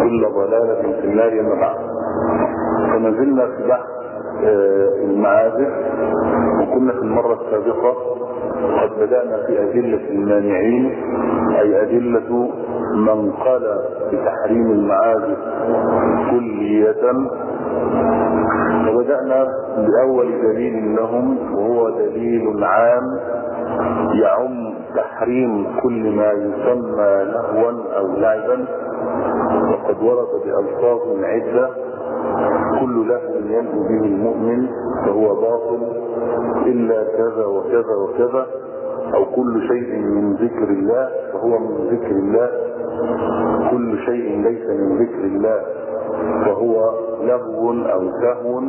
وكل ضلالة في النار أما بعد. فما زلنا في بحث المعازف، وكنا في المرة السابقة قد بدأنا في أدلة المانعين، أي أدلة من قال بتحريم المعازف كلية. وبدأنا بأول دليل لهم، وهو دليل عام يعم تحريم كل ما يسمى لهوا أو لعبا، وقد ورد بألفاظ عدة: كل لهو يلهو به المؤمن فهو باطل إلا كذا وكذا وكذا، أو كل شيء من ذكر الله فهو من ذكر الله، كل شيء ليس من ذكر الله فهو لغو أو سهو.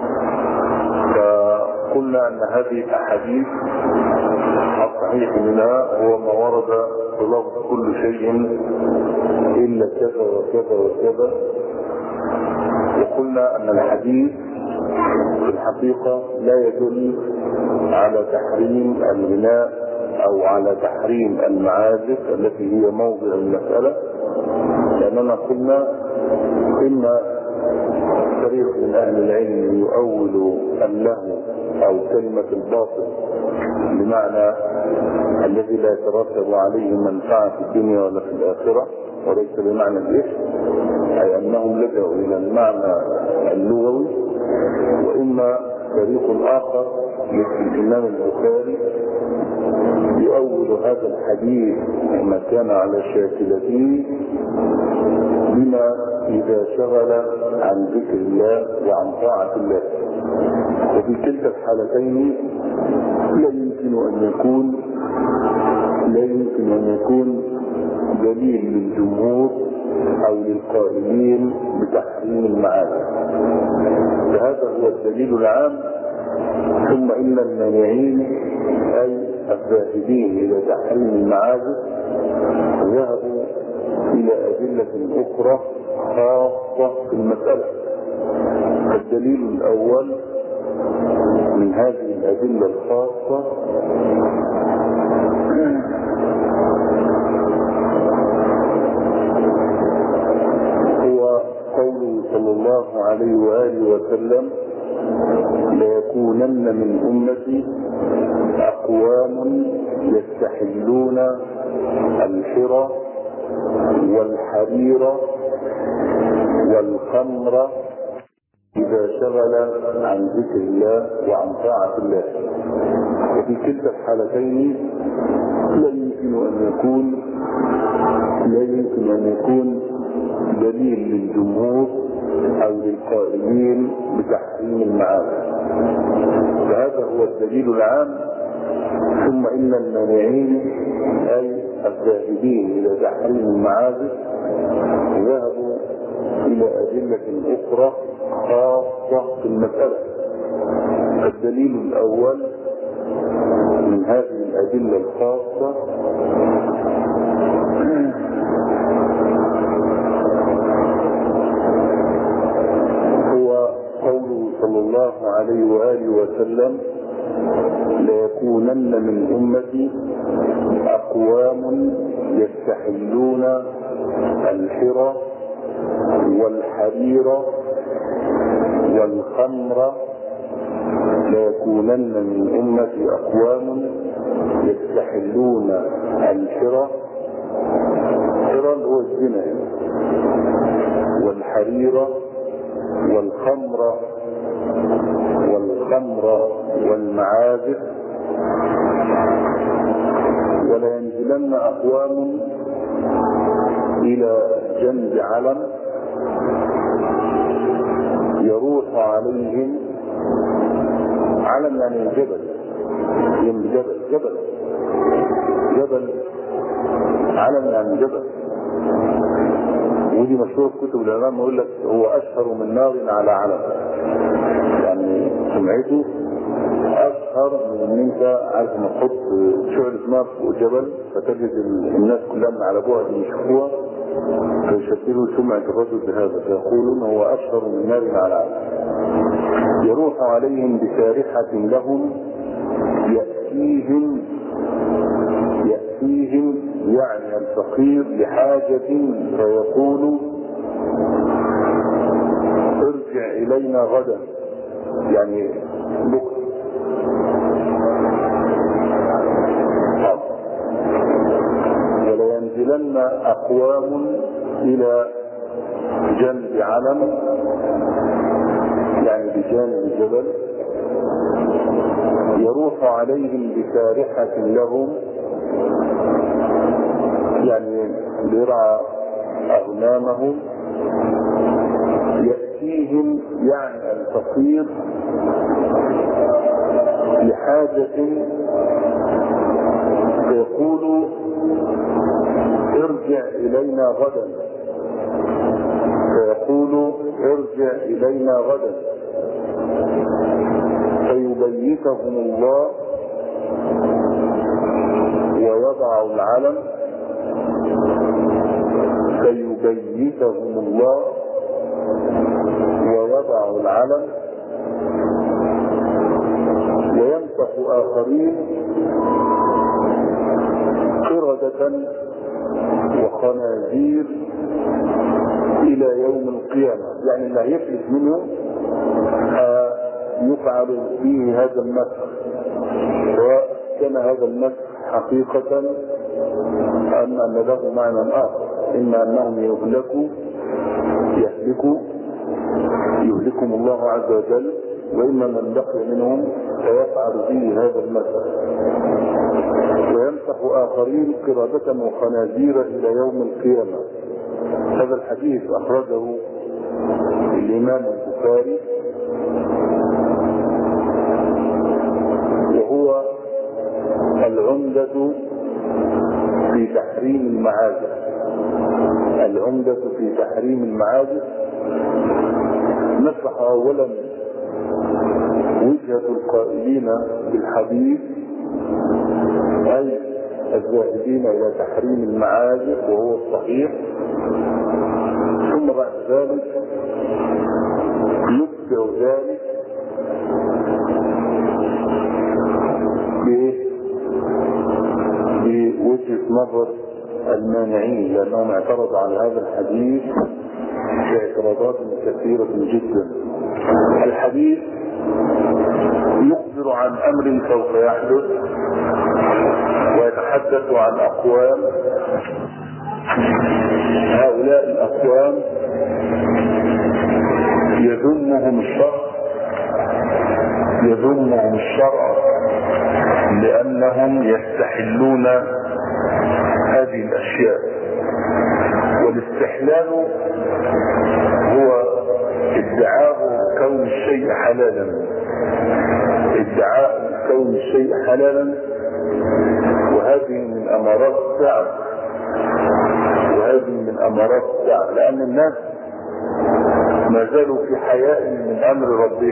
فقلنا أن هذه الأحاديث الصحيح منها هو ما ورد بلفظ كل شيء إلا كذا وكذا وكذا. وقلنا أن الحديث في الحقيقة لا يدل على تحريم الغناء أو على تحريم المعازف التي هي موضع المسألة، لأننا قلنا إن فريق من أهل العلم يؤول اللهو أو كلمة الباطل بمعنى الذي لا يترتب عليه منفعة في الدنيا ولا في الآخرة، وليس بمعنى الإثم، أي أنهم لجأوا إلى المعنى اللغوي. وإما فريق آخر مثل الإمام البخاري يؤول هذا الحديث ما كان على شاكلته بما إذا شغل عن ذكر الله وعن طاعة الله. وفي كلتا الحالتين لا يمكن أن يكون دليل للجمهور أو للقائلين بتحريم المعازف. فهذا هو الدليل العام. ثم إن المانعين أي الذاهبين إلى تحريم المعازف ذهبوا إلى أدلة أخرى خاصة في المسألة. الدليل الأول من هذه الأدلة الخاصة هو قوله صلى الله عليه وآله وسلم: ليكونن من أمتي أقوام يستحلون الحرى والحرير والخمر إذا شغل عن ذكر الله وعن طاعة الله. وفي كلتا الحالتين لا يمكن أن يكون دليل للجمهور أو للقائلين بتحريم المعازف. فهذا هو الدليل العام. ثم إن المانعين أي الذاهبين إلى تحريم المعازف ذهبوا إلى أدلة أخرى خاصة في المسألة. الدليل الأول من هذه الأدلة الخاصة هو قوله صلى الله عليه وآله وسلم: ليكونن من أمتي أقوام يستحلون الحرى والحرير والخمر. ليكونن من أمتي أقوام يستحلون الحرى، الحرى هو الزنا، والحرير والخمر والمعازف. ولينزلن أقوام إلى جنب علم يروح عليهم، علم يعني جبل، جبل علم يعني جبل. ودي مشهور في كتب الإمام يقول لك هو أشهر من نار على علم، يعني سمعته أشهر من ان انت عارف ما تحط شعلة نار فوق جبل فتجد الناس كلها من على بعد يشوفوها فيشكلوا سمعة الرجل بهذا، فيقولون هو أشهر من نار على علم. يروح عليهم بسارحة لهم يأتيهم يعني الفقير لحاجة فيقول إلينا غدا، يعني بكرة. ولينزلن أقوام إلى جنب علم، يعني بجانب الجبل، يروح عليهم بسارحة لهم، يعني ليرعى أغنامهم، يأتيهم يعني الفقير لحاجة فيقول ارجع إلينا غدا، فيقول ارجع إلينا غدا، فيبيتهم الله ويضع العلم، فيبيتهم الله ويضع العلم، ويمسح آخرين قردة وخنازير إلى يوم القيامة. يعني اللي هيفلت منه يفعل فيه هذا المسح، سواء كان هذا المسح حقيقة أم أن له معنى آخر، إما أنهم يهلكهم الله عز وجل، وإما من بقي منهم فيفعل فيه هذا المسح. ويمسح آخرين قردة وخنازير إلى يوم القيامة. هذا الحديث أخرجه الإمام البخاري، وهو العمدة في تحريم المعازف. العمدة في تحريم المعازف. نشرح أولا وجهة القائلين بالحديث، أي الذاهبين إلى تحريم المعازف وهو الصحيح، ثم بعد ذلك يتبع ذلك بوجهة نظر المانعين، لأنهم اعترضوا على هذا الحديث باعتراضات كثيرة جدا. الحديث يخبر عن أمر سوف يحدث، ويتحدث عن أقوام، هؤلاء الأقوام يذمهم الشرع لأنهم يستحلون هذه الأشياء. والاستحلال هو ادعاء كون الشيء حلالا، وهذه من أمارات السعة، لأن الناس ما زالوا في حياء من أمر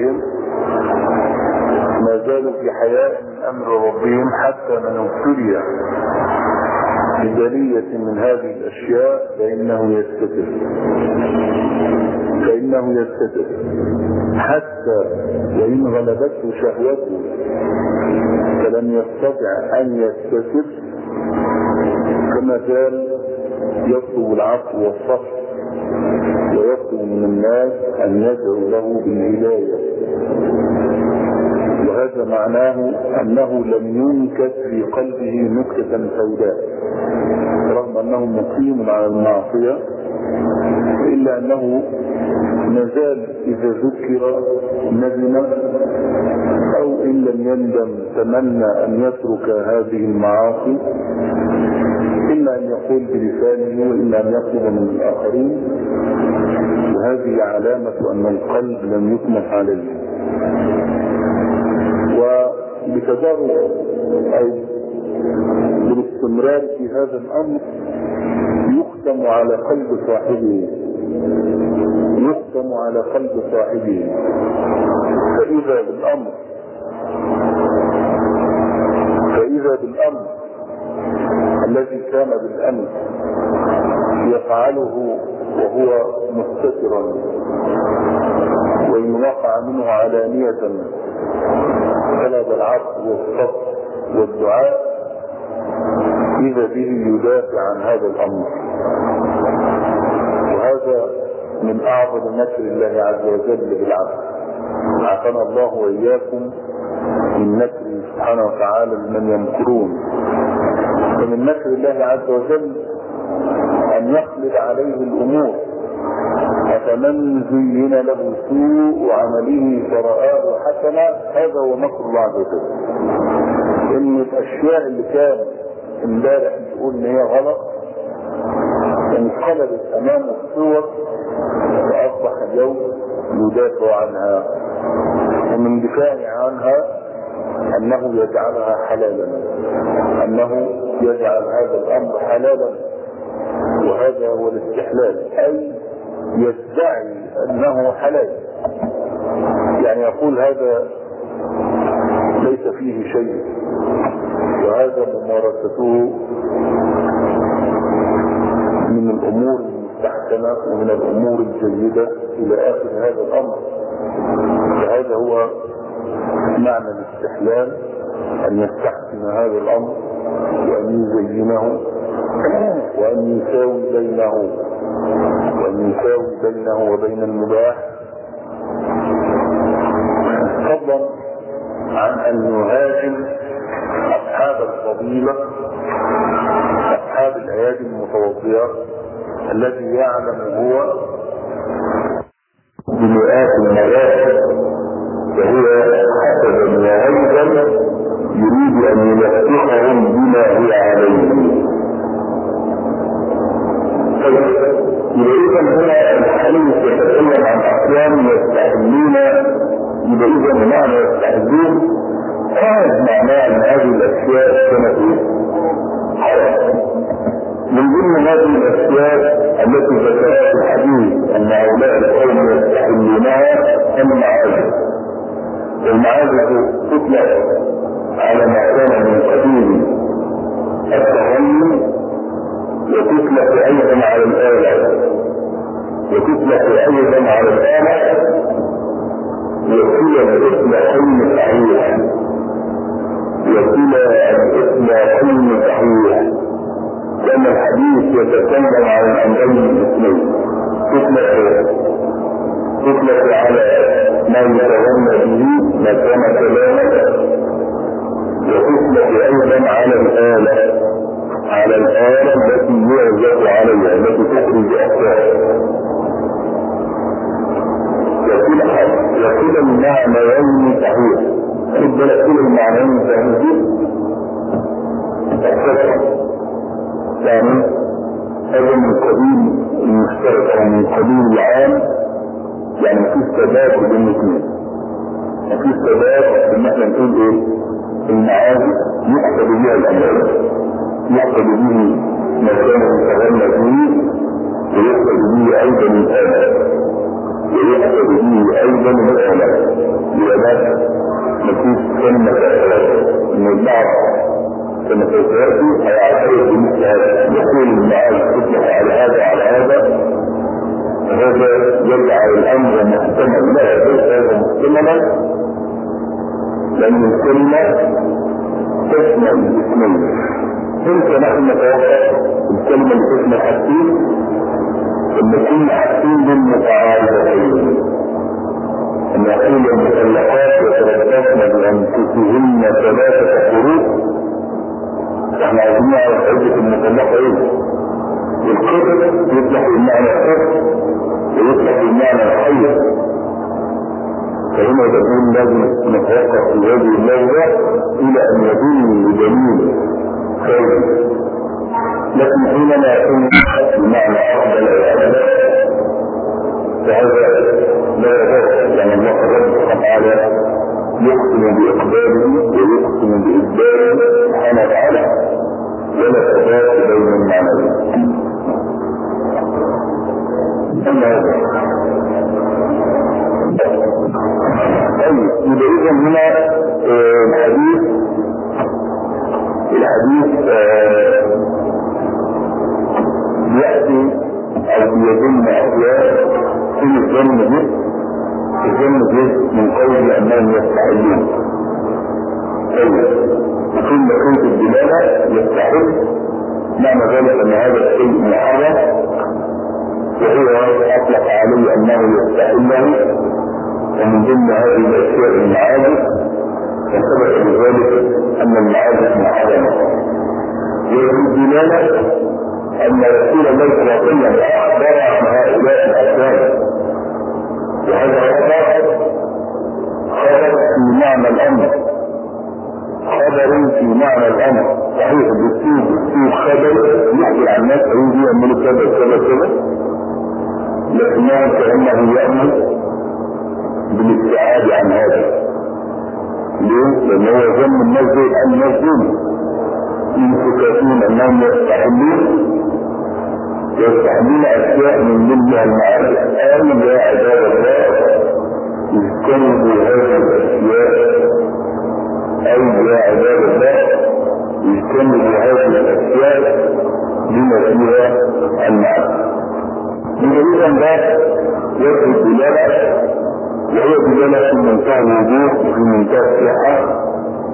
ربهم، حتى من ابتلي ببلية من هذه الأشياء فإنه يستتر حتى وإن غلبته شهوته فلم يستطع أن يستتر، كما قال يطلب العفو والصفح، ويطلب من الناس أن يدعو له بالهداية. وهذا معناه أنه لم ينكت في قلبه نكتة سوداء، رغم أنه مقيم على المعصية، إلا أنه مازال إذا ذكر ندم، أو إن لم يندم تمنى أن يترك هذه المعاصي، إلا أن يقول بلسانه وإلا أن يطلب من الآخرين، وهذه علامة أن القلب لم يطمح عليه. وبتدرج أو بالاستمرار في هذا الأمر يختم على قلب صاحبه، فإذا بالأمر الذي كان بالأمس يفعله وهو مستترا، وإن وقع منه علانية طلب العفو والصبر والدعاء، إذا به يدافع عن هذا الأمر. وهذا من أعظم مكر الله عز وجل بالعبد. عافانا الله وإياكم من مكر سبحانه وتعالى لمن يمكرون. ومن مكر الله عز وجل أن يقلب عليه الأمور، أفمن زين له سوء عمله فرآه حسنا، هذا هو مكر الله عز وجل. إن الأشياء اللي كان امبارح تقول إن هي غلط انقلبت أمامه الصور وأصبح اليوم يدافع عنها، ومن دفاعه عنها أنه يجعلها حلالا، أنه يجعل هذا الأمر حلالا، وهذا هو الاستحلال، أي يدعي أنه حلال، يعني يقول هذا ليس فيه شيء، وهذا ممارسته من الأمور المستحسنة ومن الأمور الجيدة إلى آخر هذا الأمر. فهذا هو معنى الاستحلال، أن يستحسن هذا الأمر وأن يزينه وأن يساوي بينه وبين المباح، فضلا عن أن يهاجم أصحاب الفضيلة، أصحاب الأيادي المتوضئة الذي يعلم هو بمئات المراتب، وهو حسب وأيضا يريد أن يلحقهم بما هو عليه. إذا هنا الحديث يتكلم عن أقوام يستحلون، إذا بمعنى يستحلون معناه أن هذه الأشياء كانت من ضمن هذه الأشياء التي ذكرها في الحديث أن هؤلاء القوم يستحلونها المعازف. المعازف تطلق على ما كان من قبيل التغني، وتطلق أيضا على الآلة، وتطلق أيضا على الآلة، وكلا الاسم حلم صحيح، وكلا الاسم حلم صحيح، لأن الحديث يتكلم عن الأمرين الاثنين. تطلق على ما يتغنى به ما كان كلاما، وتطلق أيضا على الآلة التي يعزف عليها، التي تخرج أصوات. وكلا المعنيين صحيح. خد بالك، كلا المعنيين صحيح يعني هذا من قبيل المشترك او من قبيل العام، يعني مفيش تبادل بين الاثنين، مفيش تبادل ان احنا نقول ايه المعازف يحسب بها الاموال، يحسب به ما كان يتغنى به، ويحسب به ايضا الآلة، ويحسب به ايضا الآلة. لذلك مفيش كلمة ان البعض كما تتواتي هيعترف بمثل هذا، يقول المعاذ تطلق على هذا يجعل الامر محتمل، لا ليس هذا محتملا، لان الكلمة تشمل الاثنين. كيف نحن نتوقع الكلمة اللي تشمل حاجتين؟ ان كل حاجتين بالمتعارضتين، ان يقول المطلقات يتربصن بانفسهن 3 قروء. احنا عايزين نعرف عدة المطلقة ايه؟ القدر يطلق المعنى الحب ويطلق المعنى الحي، فهنا تقول لازم نتوقف في هذه اللغة الى ان يكون بدليل خير. لكن حينما يكون بمعنى افضل العبادات فهذا لا يضر، لان الله سبحانه وتعالى يقسم بإقباله ويقسم بإدباره سبحانه وتعالى، ولا تضاد بين المعنيين. طيب، إذا هنا الحديث يأتي أو يدل أشياء في الجنة من قول أنهم يستحلون. وكل مكروه الدلالة يستحل، معنى ذلك أن هذا الشيء محرم وهو أطلق عليه أنه يستحله، ومن ضمن هذه الأشياء المعازف، وثبت بذلك أن المعازف محرمة. وفي الدلالة أن رسول الله صلى الله عليه وسلم أخبر عن هؤلاء الأسباب، وهذا خبر في معنى الأمر، خبر في معنى الأمر. صحيح بالسوق خبر يحكي عن الناس يجي يعملوا كذا كذا كذا، لكنه كأنه يأمر بالابتعاد عن هذا. ليه؟ لأنه يظن الناس دول يمسكون أنهم يستحلون أشياء من ضمنها المعارف. قال يا عباد الله اجتنبوا هذه الأشياء، أي يا عباد الله اجتنبوا هذه الأشياء بما فيها المعارف. إذا ده يجب الدلالة، وهي دلالة في منتهى الوضوح وفي منتهى الصحة،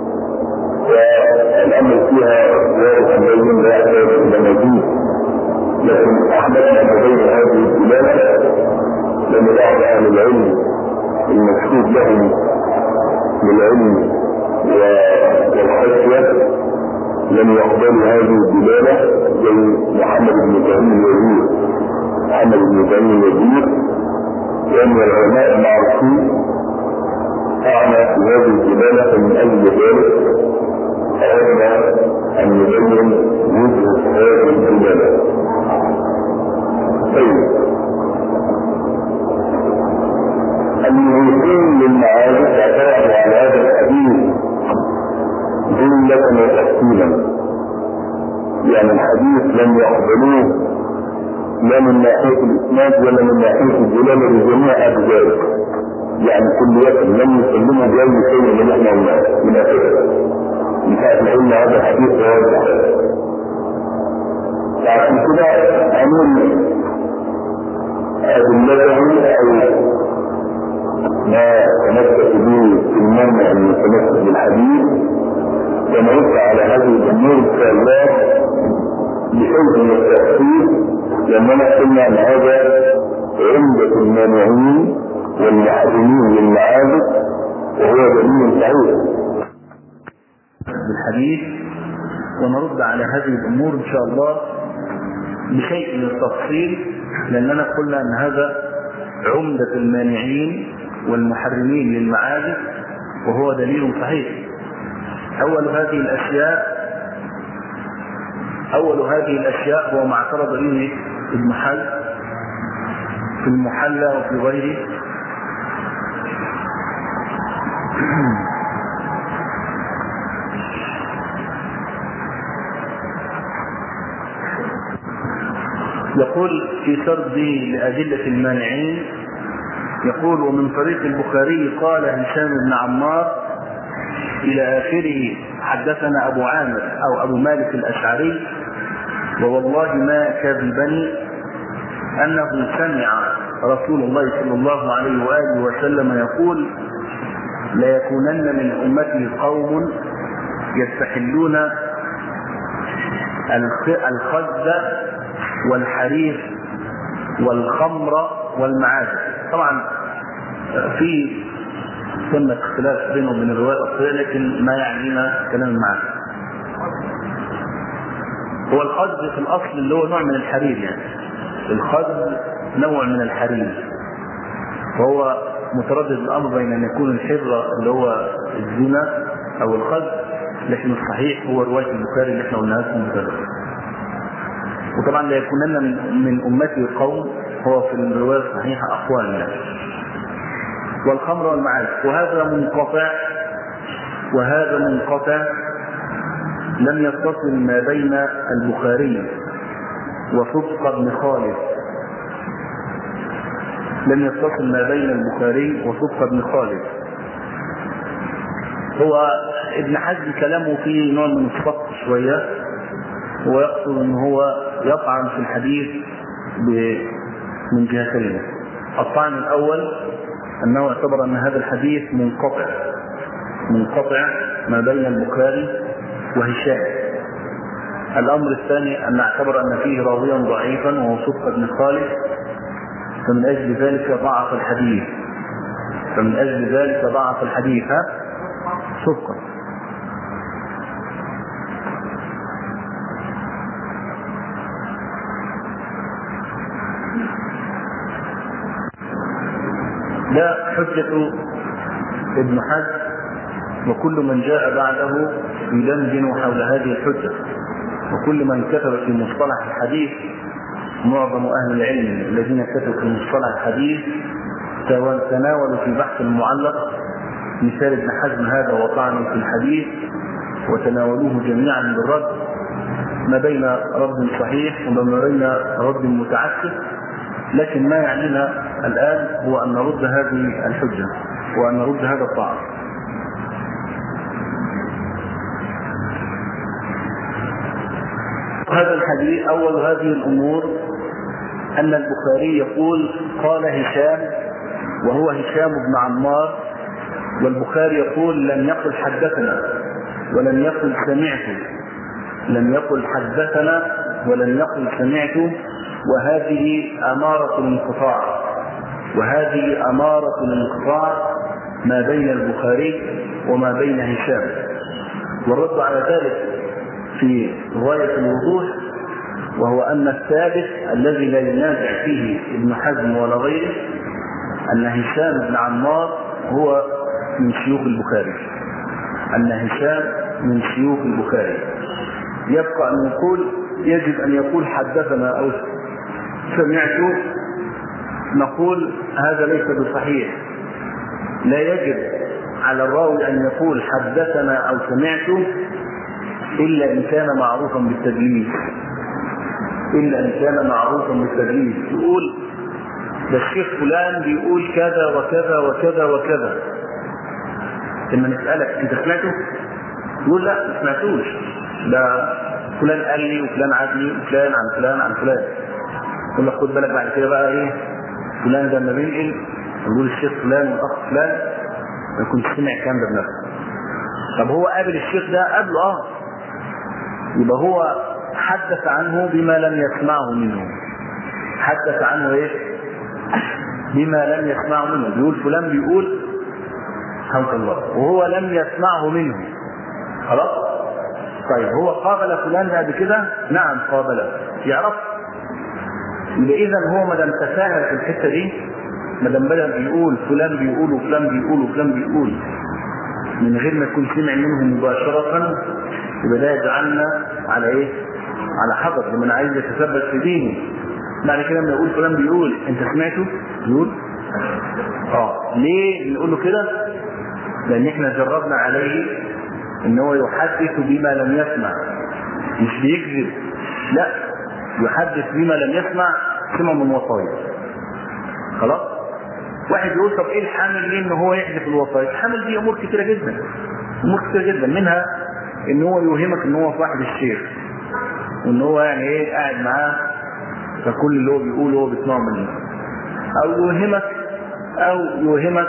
والأمر فيها واضح بين لا يحتاج إلى مزيد. لكن أحببنا بين هذه الدلالة لأن بعض أهل العلم المشهود لهم بالعلم والخشية لم يقبلوا هذه الدلالة، زي محمد بن تيمية الوزير. محمد بن تيمية الوزير لأن العلماء المعروفين أعنى في هذه الدلالة، من أجل ذلك أردنا أن نبين جزء هذه الدلالة. طيب، المؤمنين للمعارف اعترضوا على هذا الحديث جملة وتفصيلا، يعني الحديث لم يقبلوه لا من ناحية الإسناد ولا من ناحية الدلالة بجميع أجزائه، يعني كلية لم يسلموا بأي شيء من احنا من أسفل من ساعة ما قلنا هذا الحديث واضح. فعشان كده أمون أدلته أو ما تمسك به في المنع المتمسك بالحديث، ونرد على هذه الأمور إن شاء الله بشيء من التأثير، لأننا قلنا أن هذا عمدة المانعين والمحرمين للمعابد، وهو دليل صحيح بالحديث. ونرد على هذه الأمور إن شاء الله بشيء من التفصيل، لأننا قلنا أن هذا عمدة المانعين والمحرمين للمعابد، وهو دليل صحيح. أول هذه الأشياء هو ما اعترض به ابن حزم في المحلى وفي غيره، يقول في سرد لأدلة المانعين، يقول: ومن طريق البخاري قال هشام بن عمار إلى آخره حدثنا أبو عامر أو أبو مالك الأشعري، ووالله ما كذبني أنه سمع رسول الله صلى الله عليه وآله وسلم يقول: ليكونن من أمتي قوم يستحلون الخز والحرير والخمر والمعازف. طبعا في سنة اختلاف بينه وبين الرواية الأصلية، لكن ما يعنينا كلام المعازف. هو الخز في الأصل اللي هو نوع من الحرير، يعني الخز نوع من الحرير، وهو متردد الأمر بين أن يكون الحرة اللي هو الزنا أو الخز، لكن الصحيح هو رواية البخاري اللي احنا قلناها لكم متردد. وطبعا لا يكونن من أمتي قوم هو في الرواية الصحيحة أقوال يعني. والخمر والمعازف، وهذا منقطع لم يتصل ما بين البخاري وصدق بن خالد، هو ابن حزم كلامه فيه نوع من السقط شوية، ويقصد ان هو يطعن في الحديث من جهتين. الطعن الاول انه اعتبر ان هذا الحديث منقطع ما بين البخاري وهشام. الامر الثاني ان اعتبر ان فيه راويا ضعيفا وهو صدق بن خالد، فمن أجل ذلك ضعف الحديث. فمن أجل ذلك ضعف الحديث. صدقا. لا حجة ابن حزم وكل من جاء بعده يدندن حول هذه الحجة، وكل من كتب في مصطلح الحديث، معظم أهل العلم الذين كتبوا في مصطلح الحديث تناولوا في بحث المعلق مثال ابن حزم هذا وطعنوا في الحديث، وتناولوه جميعا بالرد، ما بين رد صحيح وما بين رد متعسف. لكن ما يعنينا الآن هو أن نرد هذه الحجة وأن نرد هذا الطعن. هذا الحديث أول هذه الأمور أن البخاري يقول قال هشام، وهو هشام بن عمار، والبخاري يقول لم يقل حدثنا ولم يقل سمعت، لم يقل حدثنا ولم يقل سمعت، وهذه أمارة الانقطاع، وهذه أمارة الانقطاع ما بين البخاري وما بين هشام. والرد على ذلك في غاية الوضوح، وهو أن الثابت الذي لا ينازع فيه ابن حزم ولا غيره أن هشام بن عمار هو من شيوخ البخاري، أن هشام من شيوخ البخاري. يبقى أن نقول يجب أن يقول حدثنا أو سمعت، نقول هذا ليس بصحيح. لا يجب على الراوي أن يقول حدثنا أو سمعت إلا إن كان معروفا بالتدليس، إلا إن كان معروفا بالتدليس. يقول ده الشيخ فلان بيقول كذا وكذا وكذا وكذا، لما نسألك أنت سمعته؟ يقول لا ما سمعتوش، ده فلان قال لي وفلان عادني وفلان عن فلان عن فلان. يقول لك خد بالك بعد كده بقى ايه، فلان ده لما بينقل يقول الشيخ فلان والاخ فلان ما كنت سمع الكلام ده بنفسه. طب هو قابل الشيخ ده قبله يبقى هو حدث عنه بما لم يسمعه منه. حدث عنه ايه؟ بما لم يسمعه منه. بيقول فلان بيقول حمد الله وهو لم يسمعه منه. خلاص؟ طيب هو قابل فلان ده بكده؟ نعم قابله. يعرف؟ يبقى اذا هو ما دام تساهل في الحته دي، ما دام بدأ بيقول فلان بيقول وفلان بيقول وفلان بيقول من غير ما يكون سمع منه مباشرة، يبقى ده يجعلنا على ايه؟ على حذر لمن عايز يتثبت في دينه. بعد كده لما يقول فلان بيقول انت سمعته؟ يقول ليه نقول له كده؟ لان احنا جربنا عليه ان هو يحدث بما لم يسمع، مش بيكذب، لا يحدث بما لم يسمع، سمع من وصايا. خلاص؟ واحد يقول طب ايه الحامل ليه ان هو يحدث الوصايا؟ الحامل دي امور كتيره جدا، امور كتيره جدا، منها ان هو يوهمك ان هو صاحب الشيخ، وان هو يعني ايه قاعد معاه فكل اللي هو بيقوله هو بيسمعه منه، او يوهمك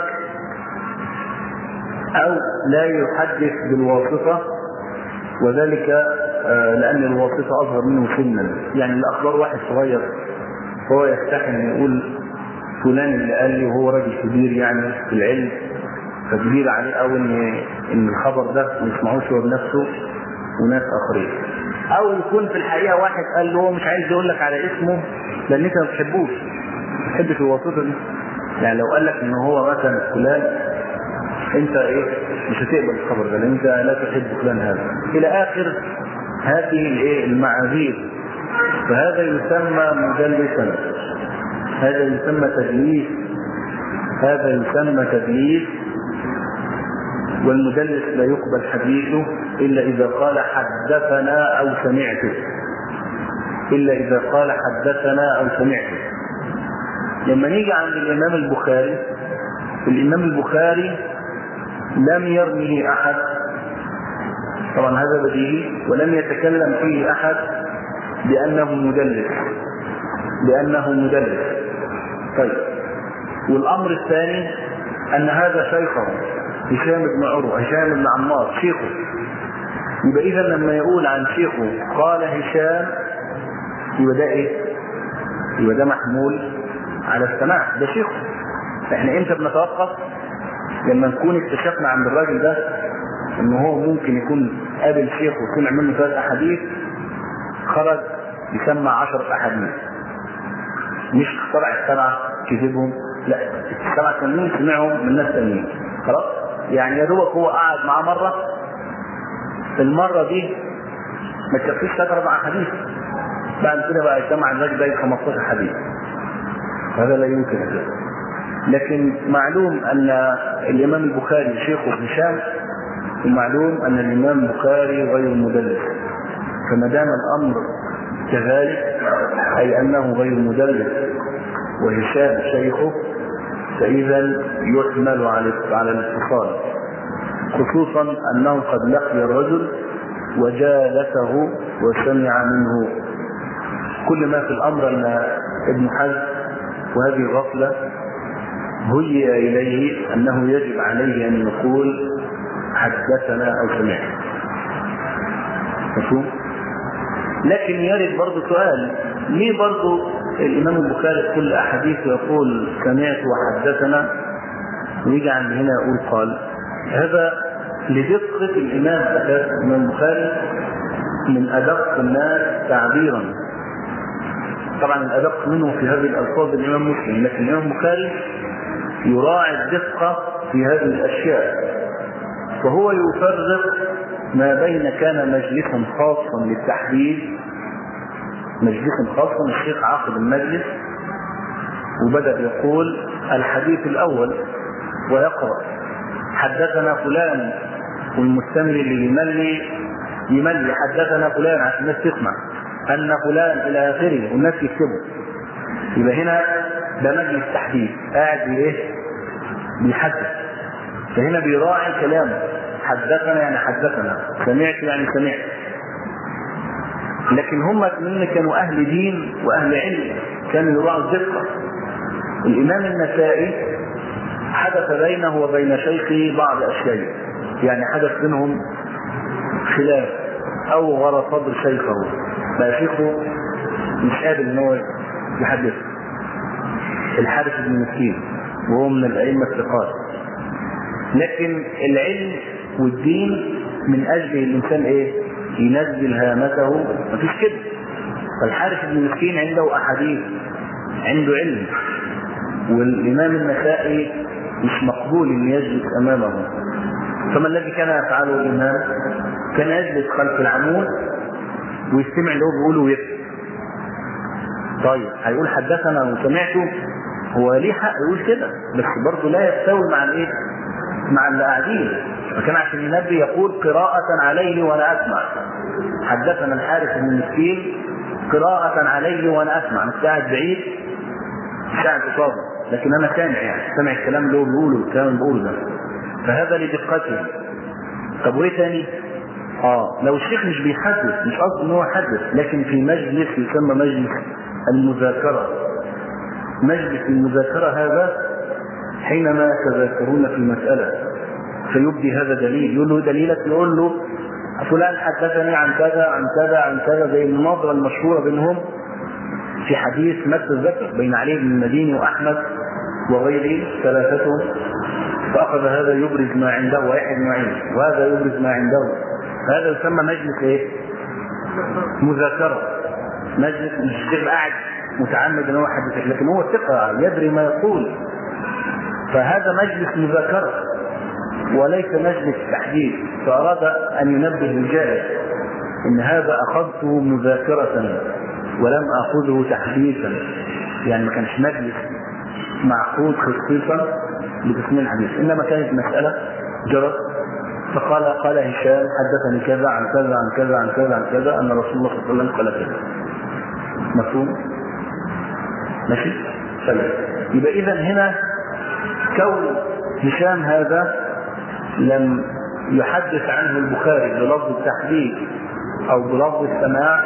او لا يحدث بالواسطه، وذلك لان الواسطه اصغر منه سنا. يعني اللي اخبار واحد صغير فهو يستحي ان يقول فلان اللي قال لي وهو راجل كبير يعني في العلم، فكبير عليه او ان الخبر ده ما يسمعوش هو بنفسه وناس اخرين. او يكون في الحقيقه واحد قال له هو مش عايز يقول لك على اسمه لان انت ما بتحبوش، ما بتحبش الواسطه دي. يعني لو قال لك ان هو مثلا فلان انت ايه مش هتقبل الخبر ده لان انت لا تحب فلان هذا الى اخر هذه الايه المعاذير. فهذا يسمى مدلسا، هذا يسمى تدليس، هذا يسمى تدليس. والمدلس لا يقبل حديثه الا اذا قال حدثنا او سمعته، الا اذا قال حدثنا او سمعته. لما نيجي عند الامام البخاري، الامام البخاري لم يرمه احد، طبعا هذا بديهي، ولم يتكلم فيه احد بانه مدلس، بانه مدلس. طيب والامر الثاني ان هذا شيخه هشام بن عروة، هشام بن عمار شيخه، يبقى اذا لما يقول عن شيخه قال هشام يبقى ده ايه؟ يبقى ده محمول على السماع، ده شيخه. احنا امتى بنتوقف؟ لما نكون اكتشفنا عند الراجل ده ان هو ممكن يكون قابل شيخ ويكون عمل له 3 احاديث، خرج يسمع 10 احاديث، مش اخترع ال7 كذبهم، لا ال7 تانيين سمعهم من ناس تانيين. خلاص يعني يا دوبك هو قعد معاه مره، المره دي ما تكفيش 3-4 احاديث، بعد كده بقى يسمع الراجل ده 15 حديث. هذا لا يمكن ذلك. لكن معلوم ان الامام البخاري شيخه هشام، ومعلوم ان الامام البخاري غير مدلس، فما دام الامر كذلك اي انه غير مدلس وهشام شيخه، فاذا يحمل على الاتصال، خصوصا انه قد لقي الرجل وجالسه وسمع منه. كل ما في الامر ان ابن حزم وهذه الغفله هيئ اليه انه يجب عليه ان يقول حدثنا او سمعت. مفهوم؟ لكن يرد برضه سؤال، ليه برضه الامام البخاري في كل احاديثه يقول سمعت وحدثنا ويجي عند هنا يقول قال؟ هذا لدقه الامام البخاري من ادق الناس تعبيرا. طبعا الادق منه في هذه الالفاظ الامام مسلم، لكن الامام البخاري يراعي الدقه في هذه الاشياء، فهو يفرق ما بين كان مجلسا خاصا للتحديث، مجلسا خاصا الشيخ عاقب المجلس وبدأ يقول الحديث الأول ويقرأ حدثنا فلان، والمستمر اللي يملي حدثنا فلان عشان الناس تسمع أن فلان إلى آخره والناس يكتبوا. يبقى هنا ده مجلس تحديث قاعد بيحدث، فهنا بيراعي كلامه. حدثنا يعني حدثنا، سمعت يعني سمعت. لكن هم من كانوا أهل دين وأهل علم كانوا يراعوا الدقة. الإمام النسائي حدث بينه وبين شيخه بعض أشياء، يعني حدث بينهم خلاف أو غرى صدر شيخه، بقى شيخه مش قابل ان هو يحدث. الحارث بن مسكين وهو من الأئمة الثقات، لكن العلم والدين من أجل الإنسان إيه؟ ينزل هامته، مفيش كده. فالحارث بن مسكين عنده أحاديث، عنده علم، والإمام النسائي مش مقبول أن يجلس أمامه. فما الذي كان يفعله الإمام؟ كان يجلس خلف العمود ويستمع له بيقوله ويكتب. طيب هيقول حدثنا وسمعته، هو ليه حق يقول كده، بس برضه لا يستوي مع الايه؟ مع اللي قاعدين. فكان عشان النبي يقول قراءة عليه وانا اسمع. حدثنا الحارث بن مسكين قراءة عليه وانا اسمع، مش قاعد بعيد، مش قاعد قصاده، لكن انا سامع، يعني سامع الكلام اللي هو بيقوله، الكلام اللي بيقوله ده. فهذا لدقته. طب وايه تاني؟ لو الشيخ مش بيحدث، مش قصد ان هو يحدث، لكن في مجلس يسمى مجلس المذاكرة. مجلس المذاكرة هذا حينما يتذاكرون في مسألة فيبدي هذا دليل، يقول له دليلك، يقول له فلان حدثني عن كذا عن كذا عن كذا، زي المناظرة المشهورة بينهم في حديث مس الذكر بين علي بن المديني وأحمد وغيره ثلاثتهم، فأخذ هذا يبرز ما عنده ويحيى بن معين وهذا يبرز ما عنده. هذا يسمى مجلس ايه؟ مذاكرة. مجلس مش قاعد متعمد ان هو يحدثك، لكن هو ثقة يدري ما يقول. فهذا مجلس مذاكرة وليس مجلس تحديث. فأراد أن ينبه الجالس إن هذا أخذته مذاكرة ولم أخذه تحديثا، يعني ما كانش مجلس معقود خصيصا لتسميع الحديث، إنما كانت مسألة جرت. قال هشام حدثني كذا عن كذا عن كذا عن كذا عن كذا أن رسول الله صلى الله عليه وسلم قال كذا. مفهوم؟ ماشي؟ سلام. يبقى إذن هنا كون هشام هذا لم يحدث عنه البخاري بلفظ التحديث أو بلفظ السماع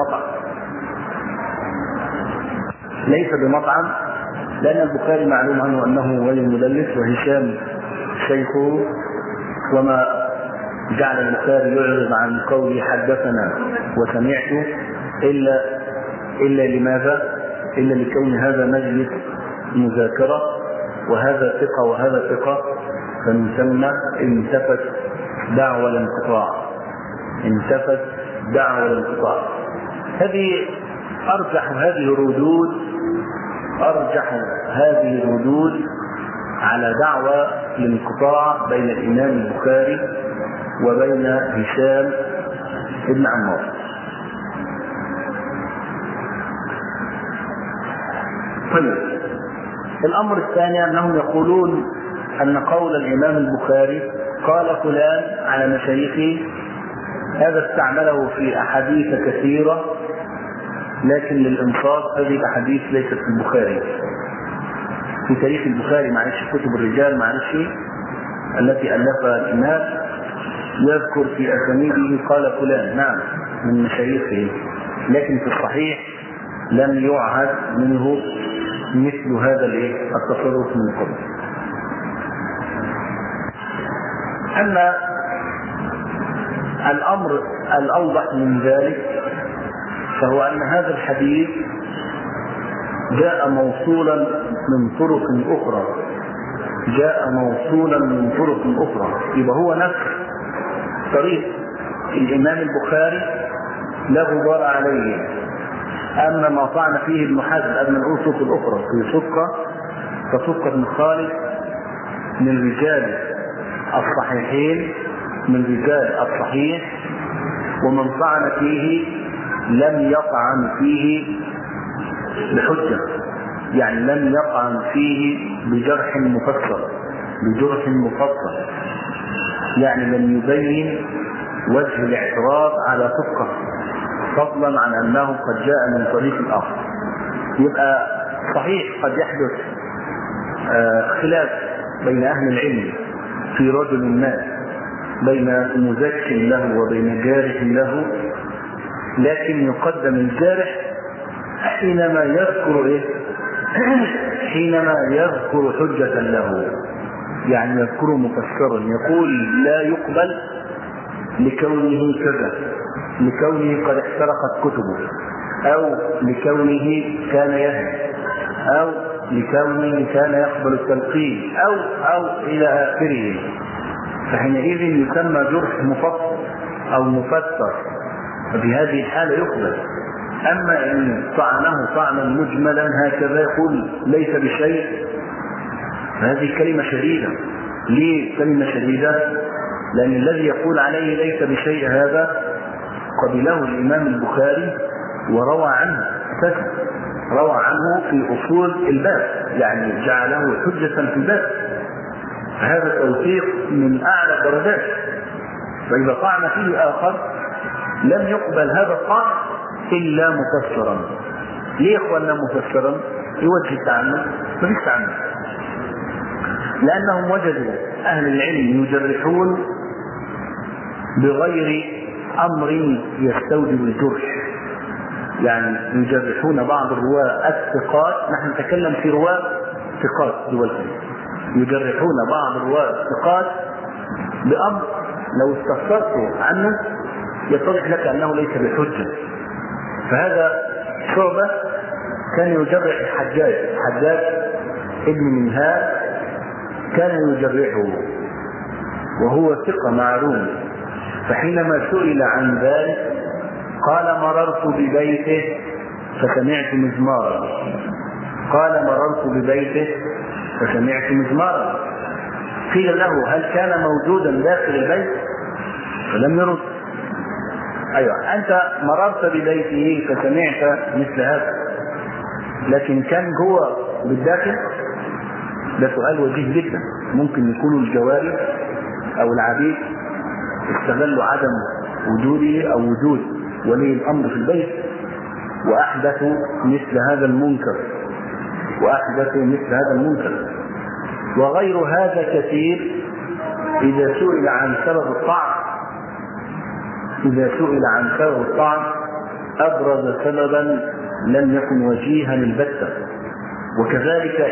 ليس بمطعم، لأن البخاري معلوم عنه أنه غير مدلس وهشام شيخه، وما جعل البخاري يعرض عن قوله حدثنا وسمعته إلا لماذا؟ إلا لكون هذا مجلس مذاكرة وهذا ثقة وهذا ثقة، فنسمى انتفت دعوى الانقطاع. انتفت دعوى الانقطاع. هذه أرجح هذه الردود على دعوى الانقطاع بين الإمام البخاري وبين هشام بن عمار. طيب، الأمر الثاني أنهم يقولون أن قول الإمام البخاري قال فلان على مشايخه هذا استعمله في أحاديث كثيرة، لكن للإنصاف هذه الأحاديث ليست في البخاري. في تاريخ البخاري معلش كتب الرجال معلش التي ألفها الإمام يذكر في أسانيده قال فلان نعم من مشايخه، لكن في الصحيح لم يعهد منه مثل هذا التصرف من قبل. أما الأمر الأوضح من ذلك فهو أن هذا الحديث جاء موصولا من طرق أخرى، يبقى هو نفس طريق الإمام البخاري لا غبار عليه. أما ما طعن فيه ابن حزم أن الأصول الأخرى في صفقة بن خالد من رجال الصحيحين، من رجال الصحيح، ومن طعن فيه لم يطعن فيه بحجة، يعني لم يطعن فيه بجرح مفصل، يعني لم يبين وجه الاعتراض على صفقة، فضلا عن أنه قد جاء من طريق آخر. يبقى صحيح قد يحدث خلاف بين أهل العلم في رجل ما، بين مزكٍ له وبين جارح له، لكن يقدم الجارح حينما يذكر حجة له، يعني يذكره مفسرا، يقول لا يقبل لكونه كذا، لكونه قد احترقت كتبه، أو لكونه كان يهدي، أو لكونه كان يقبل التلقين، أو إلى آخره. فحينئذ يسمى جرح مفصل أو مفسر، وفي هذه الحالة يقبل. أما إن طعنه طعنا مجملا هكذا يقول ليس بشيء، فهذه كلمة شديدة. ليه كلمة شديدة؟ لأن الذي يقول عليه ليس بشيء هذا قبله الإمام البخاري وروى عنه في أصول الباب، يعني جعله حجة في الباب، فهذا توثيق من أعلى الدرجات. فإذا طعن فيه آخر لم يقبل هذا الطعن إلا مفسرا. ليه أخوانا مفسرا؟ يوجه التعمل، مفيش تعمل، لأنهم وجدوا أهل العلم يجرحون بغير أمر يستوجب الجرح، يعني يجرحون بعض الرواة الثقات، نحن نتكلم في رواة ثقات دلوقتي، يجرحون بعض الرواة الثقات بأمر لو استفسرت عنه يتضح لك أنه ليس بحجة. فهذا شعبة كان يجرح الحجاج ابن منهال، كان يجرحه وهو ثقة معلوم، فحينما سئل عن ذلك قال مررت ببيته فسمعت مزمارا. قيل له هل كان موجودا داخل البيت؟ فلم يرد. أيوة، أنت مررت ببيته فسمعت مثل هذا، لكن كان جوه بالداخل؟ ده سؤال وجيه جدا. ممكن يكونوا الجواري أو العبيد استغلوا عدم وجوده أو وجود ولي الأمر في البيت وأحدثوا مثل هذا المنكر، وغير هذا كثير. إذا سئل عن سبب الطعن أبرز سببا لم يكن وجيها البتة. وكذلك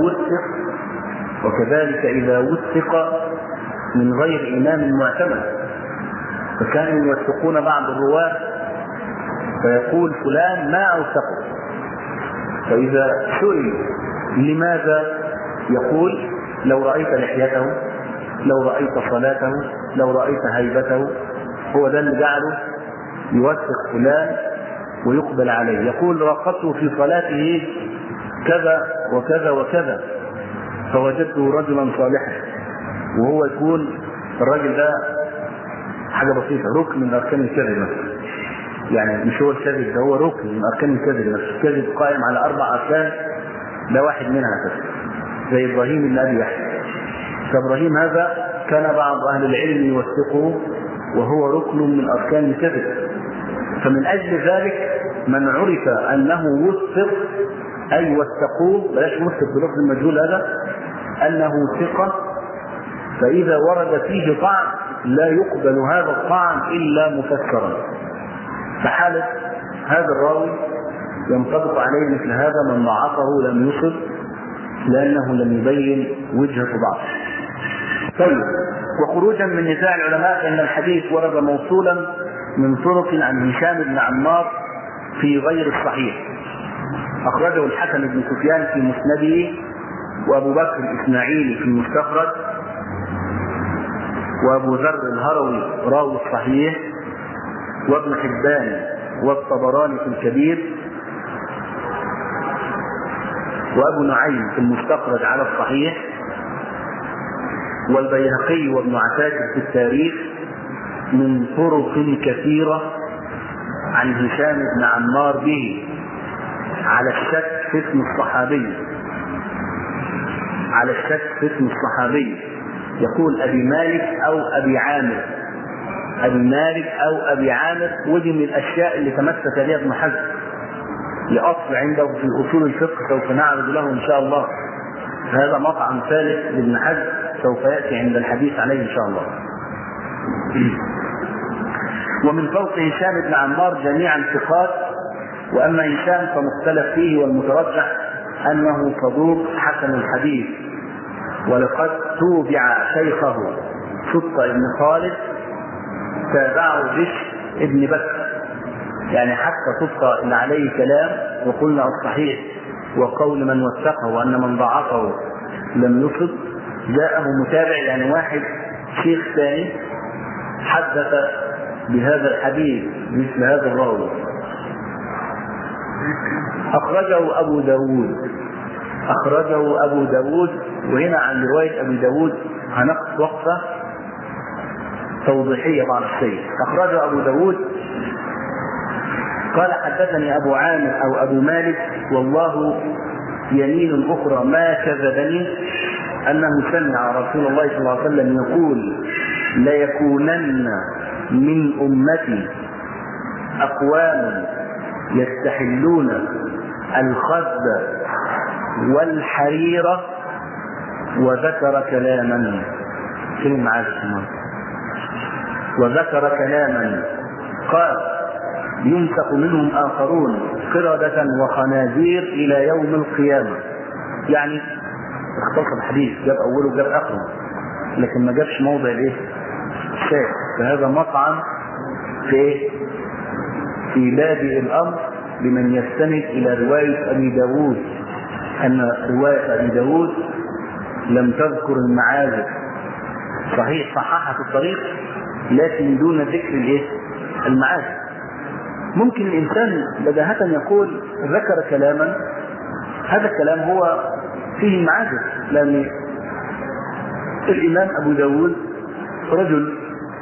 إذا وثق من غير إمام معتمد، فكانوا يوثقون بعض الرواة فيقول فلان ما أوثقه، فإذا سئل لماذا؟ يقول لو رأيت لحيته، لو رأيت صلاته، لو رأيت هيبته، هو ده اللي جعله يوثق فلان ويقبل عليه. يقول راقبته في صلاته كذا وكذا وكذا فوجدته رجلا صالحا، وهو يكون الراجل ده حاجة بسيطة، ركن من أركان الكذب مثلا، يعني مش هو الكذب ده، هو ركن من أركان الكذب مثلا. الكذب قائم على 4 أركان، ده واحد منها كذب، زي إبراهيم بن أبي يحيى. فإبراهيم هذا كان بعض أهل العلم يوثقه وهو ركن من أركان الكذب. فمن أجل ذلك من عرف أنه وثق، أي وثقوه، بلاش وثق بلفظ المجهول هذا، أنه ثقة، فإذا ورد فيه طعن لا يقبل هذا الطعن إلا مفسرا. فحالة هذا الراوي ينطبق عليه مثل هذا، من ضعفه لم يصب لأنه لم يبين وجهة ضعف. طيب، وخروجا من نزاع العلماء أن الحديث ورد موصولا من طرق عن هشام بن عمار في غير الصحيح، أخرجه الحسن بن سفيان في مسنده، وأبو بكر الإسماعيلي في المستخرج، وأبو ذر الهروي راوي الصحيح، وابن حبان والطبراني في الكبير، وأبو نعيم في المستخرج على الصحيح، والبيهقي وابن عساكر في التاريخ من طرق كثيرة عن هشام بن عمار به، على الشك في اسم الصحابي، على الشك في اسم الصحابي، يقول أبي مالك أو أبي عامر، أبي مالك أو أبي عامر. ودي من الأشياء اللي تمسك بها ابن حزم لأصل عنده في أصول الفقه، سوف نعرض له إن شاء الله. هذا مطعم ثالث لابن حزم سوف يأتي عند الحديث عليه إن شاء الله. ومن فوق هشام بن عمار جميعا ثقات، وأما هشام فمختلف فيه، والمترجح أنه صدوق حسن الحديث، ولقد توبع شيخه شط بن خالد، تابعه بشر ابن بكر، يعني حتى صدق إن عليه كلام وقلنا الصحيح وقول من وثقه وأن من ضعفه لم يصب، جاءه متابع، يعني واحد شيخ ثاني حدث بهذا الحديث مثل هذا الراوي. أخرجه أبو داود. وهنا عن رواية أبي داود هنقف وقفة توضيحية بعض الشيء. أخرجه أبو داود قال حدثني أبو عامر أو أبو مالك والله يمين أخرى ما كذبني، أنه سمع رسول الله صلى الله عليه وسلم يقول ليكونن من أمتي أقوام يستحلون الخد والحريرة، وذكر كلاما، كلمة عزيزة، وذكر كلاما قال ينسخ منهم آخرون قردة وخنازير إلى يوم القيامة. يعني اختصر الحديث، جاب أوله جاب آخره، لكن ما جابش موضع الايه الشاهد. فهذا مطعم في ايه؟ في بادئ الأمر لمن يستند إلى رواية أبي داود، أن رواية أبي داود لم تذكر المعازف، صحيح صححها في الطريق لكن دون ذكر الايه المعازف. ممكن الإنسان بداهة يقول ذكر كلاما، هذا الكلام هو فيه معازف، لأن الإمام أبو داود رجل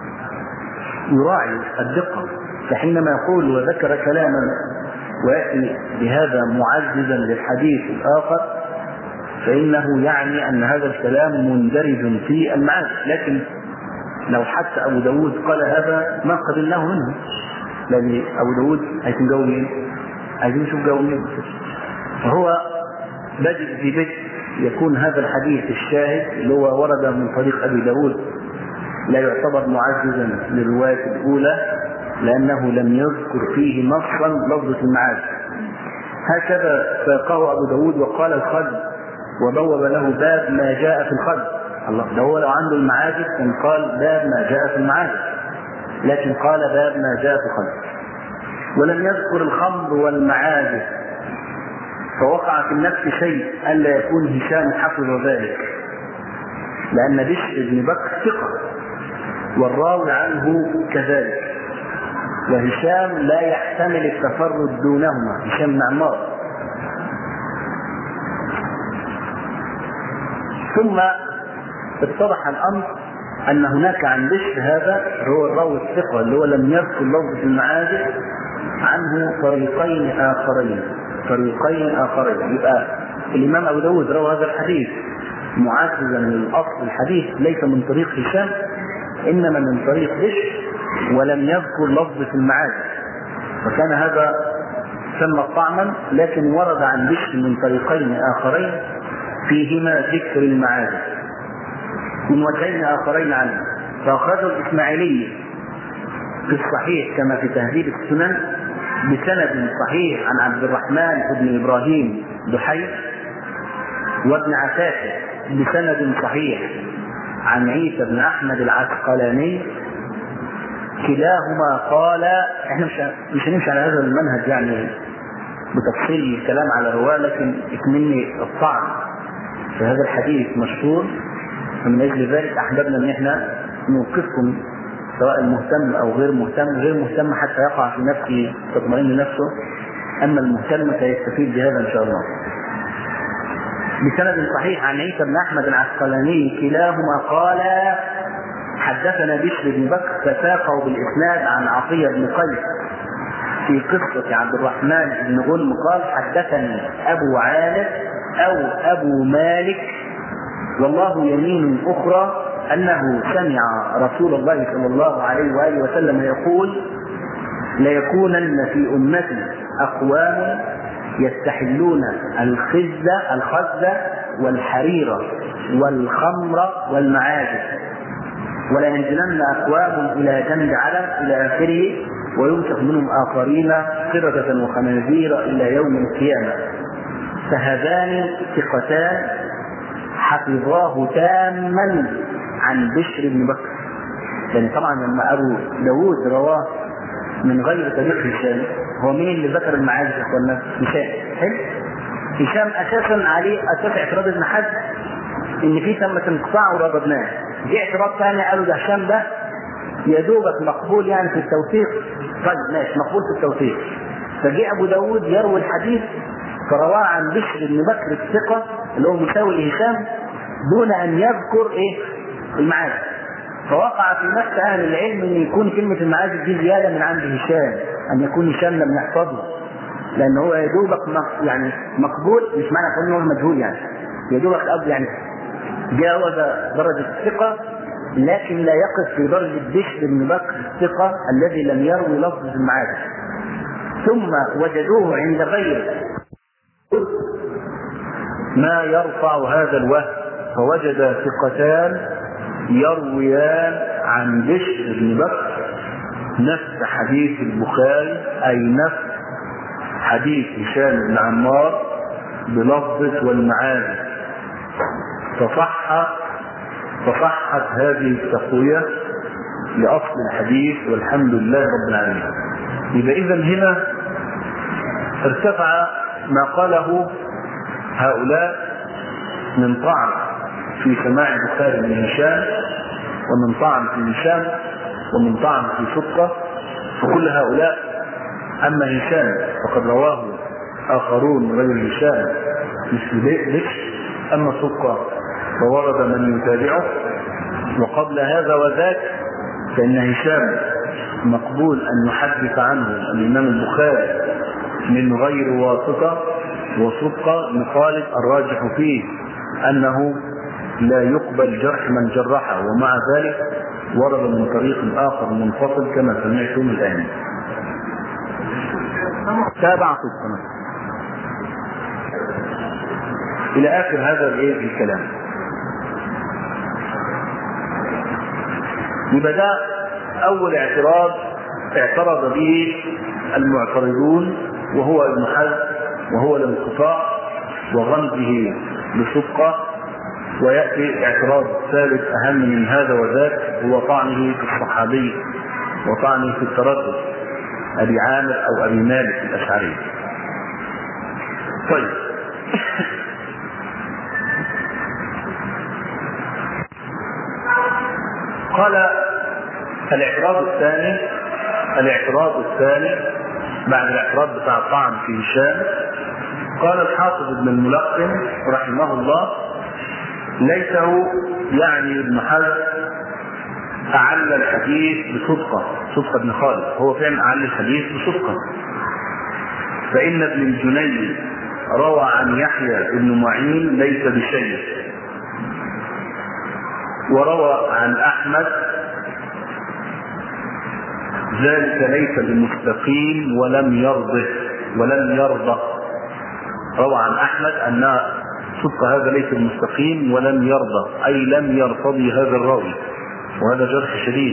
يراعي الدقة، فحينما يقول وذكر كلاما ويأتي بهذا معززا للحديث الآخر فإنه يعني أن هذا الكلام مندرج في المعازف. لكن لو حتى أبو داود قال هذا ما قبلناه منه، لأن أبو داود هيكون جو مين؟ عايزين نشوف جو مين. فهو بدء في بدء يكون هذا الحديث الشاهد اللي هو ورد من طريق أبي داود لا يعتبر معززا للرواية الأولى، لأنه لم يذكر فيه نصا لفظة المعازف. هكذا ساقه أبو داود وقال الخد، وبوب له باب ما جاء في الخد. الله، ده هو لو عنده المعازف كان قال باب ما جاء في المعازف، لكن قال باب ما جاء في الخد. ولم يذكر الخمر والمعازف، فوقع في النفس شيء ألا يكون هشام حفظ ذلك، لأن بشر بن بكر ثقة والراوي عنه كذلك، وهشام لا يحتمل التفرد دونهما، هشام بن عمار. ثم اتضح الأمر أن هناك عن بشر هذا هو الراوي الثقة اللي هو لم يذكر لفظ المعازف عنه طريقين آخرين. يبقى الإمام أبو داود روى هذا الحديث معززا للأصل الحديث ليس من طريق هشام إنما من طريق بشر، ولم يذكر لفظ المعازف، فكان هذا سمى طعما، لكن ورد عن بشر من طريقين آخرين فيهما ذكر المعازف من وجهين آخرين عنه. فأخرجه الإسماعيلي في الصحيح كما في تهذيب السنن بسند صحيح عن عبد الرحمن بن إبراهيم دحيح، وابن عساكر بسند صحيح عن عيسى بن أحمد العسقلاني، كلاهما قال. احنا مش هنمشي على هذا المنهج يعني بتفصيل الكلام على الرواة، لكن اكملني الطعن في هذا الحديث مشهور، ومن أجل ذلك أحببنا أن احنا نوقفكم سواء مهتم أو غير مهتم حتى يقع في نفسه تطمئن نفسه، أما المهتم سيستفيد بهذا إن شاء الله. بسند صحيح عن عيسى بن أحمد العسقلاني كلاهما قال حدثنا بشر بن بكر، فساقه بالإسناد عن عطية بن قيس في قصة عبد الرحمن بن غنم قال حدثني أبو عامر أو أبو مالك والله يمين أخرى أنه سمع رسول الله صلى الله عليه وآله وسلم يقول ليكونن في أمتي أقوام يستحلون الخز والحرير والخمر والمعازف، ولا ينزلن أقوام إلى جنب علم إلى آخره، وينشأ منهم آخرين قردة وخنازير إلى يوم القيامة. فهذان ثقتان حفظاه تاما عن بشر بن بكر. يعني طبعا لما أبو داود رواه من غير طريق هشام، هو مين اللي ذكر المعازف يا اخوانا؟ هشام اساسا عليه اساس اعتراض ابن حزم ان في ثمة انقطاع ورددناه. جه اعتراض ثاني قالوا ده هشام ده يا دوبك مقبول يعني في التوثيق، طيب ماشي مقبول في التوثيق. فجاء ابو داود يروي الحديث فرواه عن بشر بن بكر الثقة اللي هو مساوي لهشام دون ان يذكر المعازف. فوقع في نفس اهل العلم ان يكون كلمة المعازف دي زيادة من عند هشام، ان يكون هشام لم يحفظه، لان هو يدوبك يعني مقبول، مش معنى ان هو مجهول يعني يدوبك يعني جاوز درجة الثقة، لكن لا يقف في درجة بشر بن بكر الثقة الذي لم يروي لفظ المعازف. ثم وجدوه عند غيره ما يرفع هذا الوهم، فوجد ثقتان يرويان عن بشر بن بكر نفس حديث البخاري، أي نفس حديث هشام بن عمار بلفظة والمعازف، فصحت هذه التقوية لأصل الحديث والحمد لله رب العالمين. يبقى إذن هنا ارتفع ما قاله هؤلاء من طعن في سماع البخاري من هشام، ومن طعن في هشام، ومن طعن في صدقة، فكل هؤلاء. أما هشام فقد رواه آخرون غير هشام مثل بشر، أما صدقة فورد من يتابعه. وقبل هذا وذاك فإن هشام مقبول أن يحدث عنه الإمام البخاري من غير واسطة، وصدقة مخالف الراجح فيه أنه لا يقبل جرح من جرحه، ومع ذلك ورد من طريق آخر منفصل كما سمعتم الآن. تابع صدقنا إلى آخر هذا الكلام. يبدأ أول اعتراض اعترض به المعترضون، وهو ابن حزم، وهو الانقطاع وغمزه بصدقة. ويأتي اعتراض ثالث أهم من هذا وذاك، هو طعنه في الصحابي وطعنه في التردد أبي عامر أو أبي مالك الأشعري. طيب قال الاعتراض الثاني بعد الاعتراض بتاع الطعن في هشام، قال الحافظ ابن الملقن رحمه الله: ليته يعني ابن حزم أعل الحديث صدقة ابن خالد، هو فعلا أعل الحديث بصدقة، فإن ابن الجنيد روى عن يحيى بن معين ليس بشيء، وروى عن أحمد ذلك ليس بمستقيم ولم يرضى. روى عن أحمد أن صدق هذا ليس بمستقيم ولم يرضى، أي لم يرتضي هذا الراوي، وهذا جرح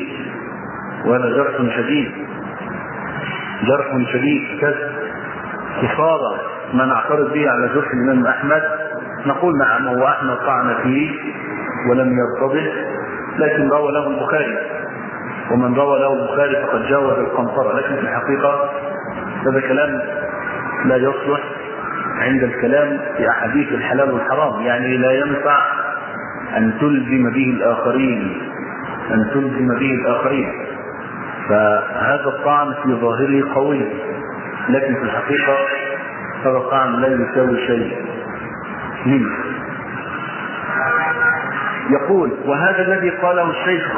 شديد كفارة ما نعترض به على جرح الإمام أحمد، نقول نعم هو أحمد طعن فيه ولم يرتضه، لكن روى له البخاري، ومن روى له البخاري فقد جاوز القنطرة. لكن في الحقيقة هذا كلام لا يصلح عند الكلام في أحاديث الحلال والحرام، يعني لا ينفع أن تلزم به الآخرين، فهذا الطعن في ظاهره قوي، لكن في الحقيقة هذا الطعن لا يساوي شيء منه. يقول: وهذا الذي قاله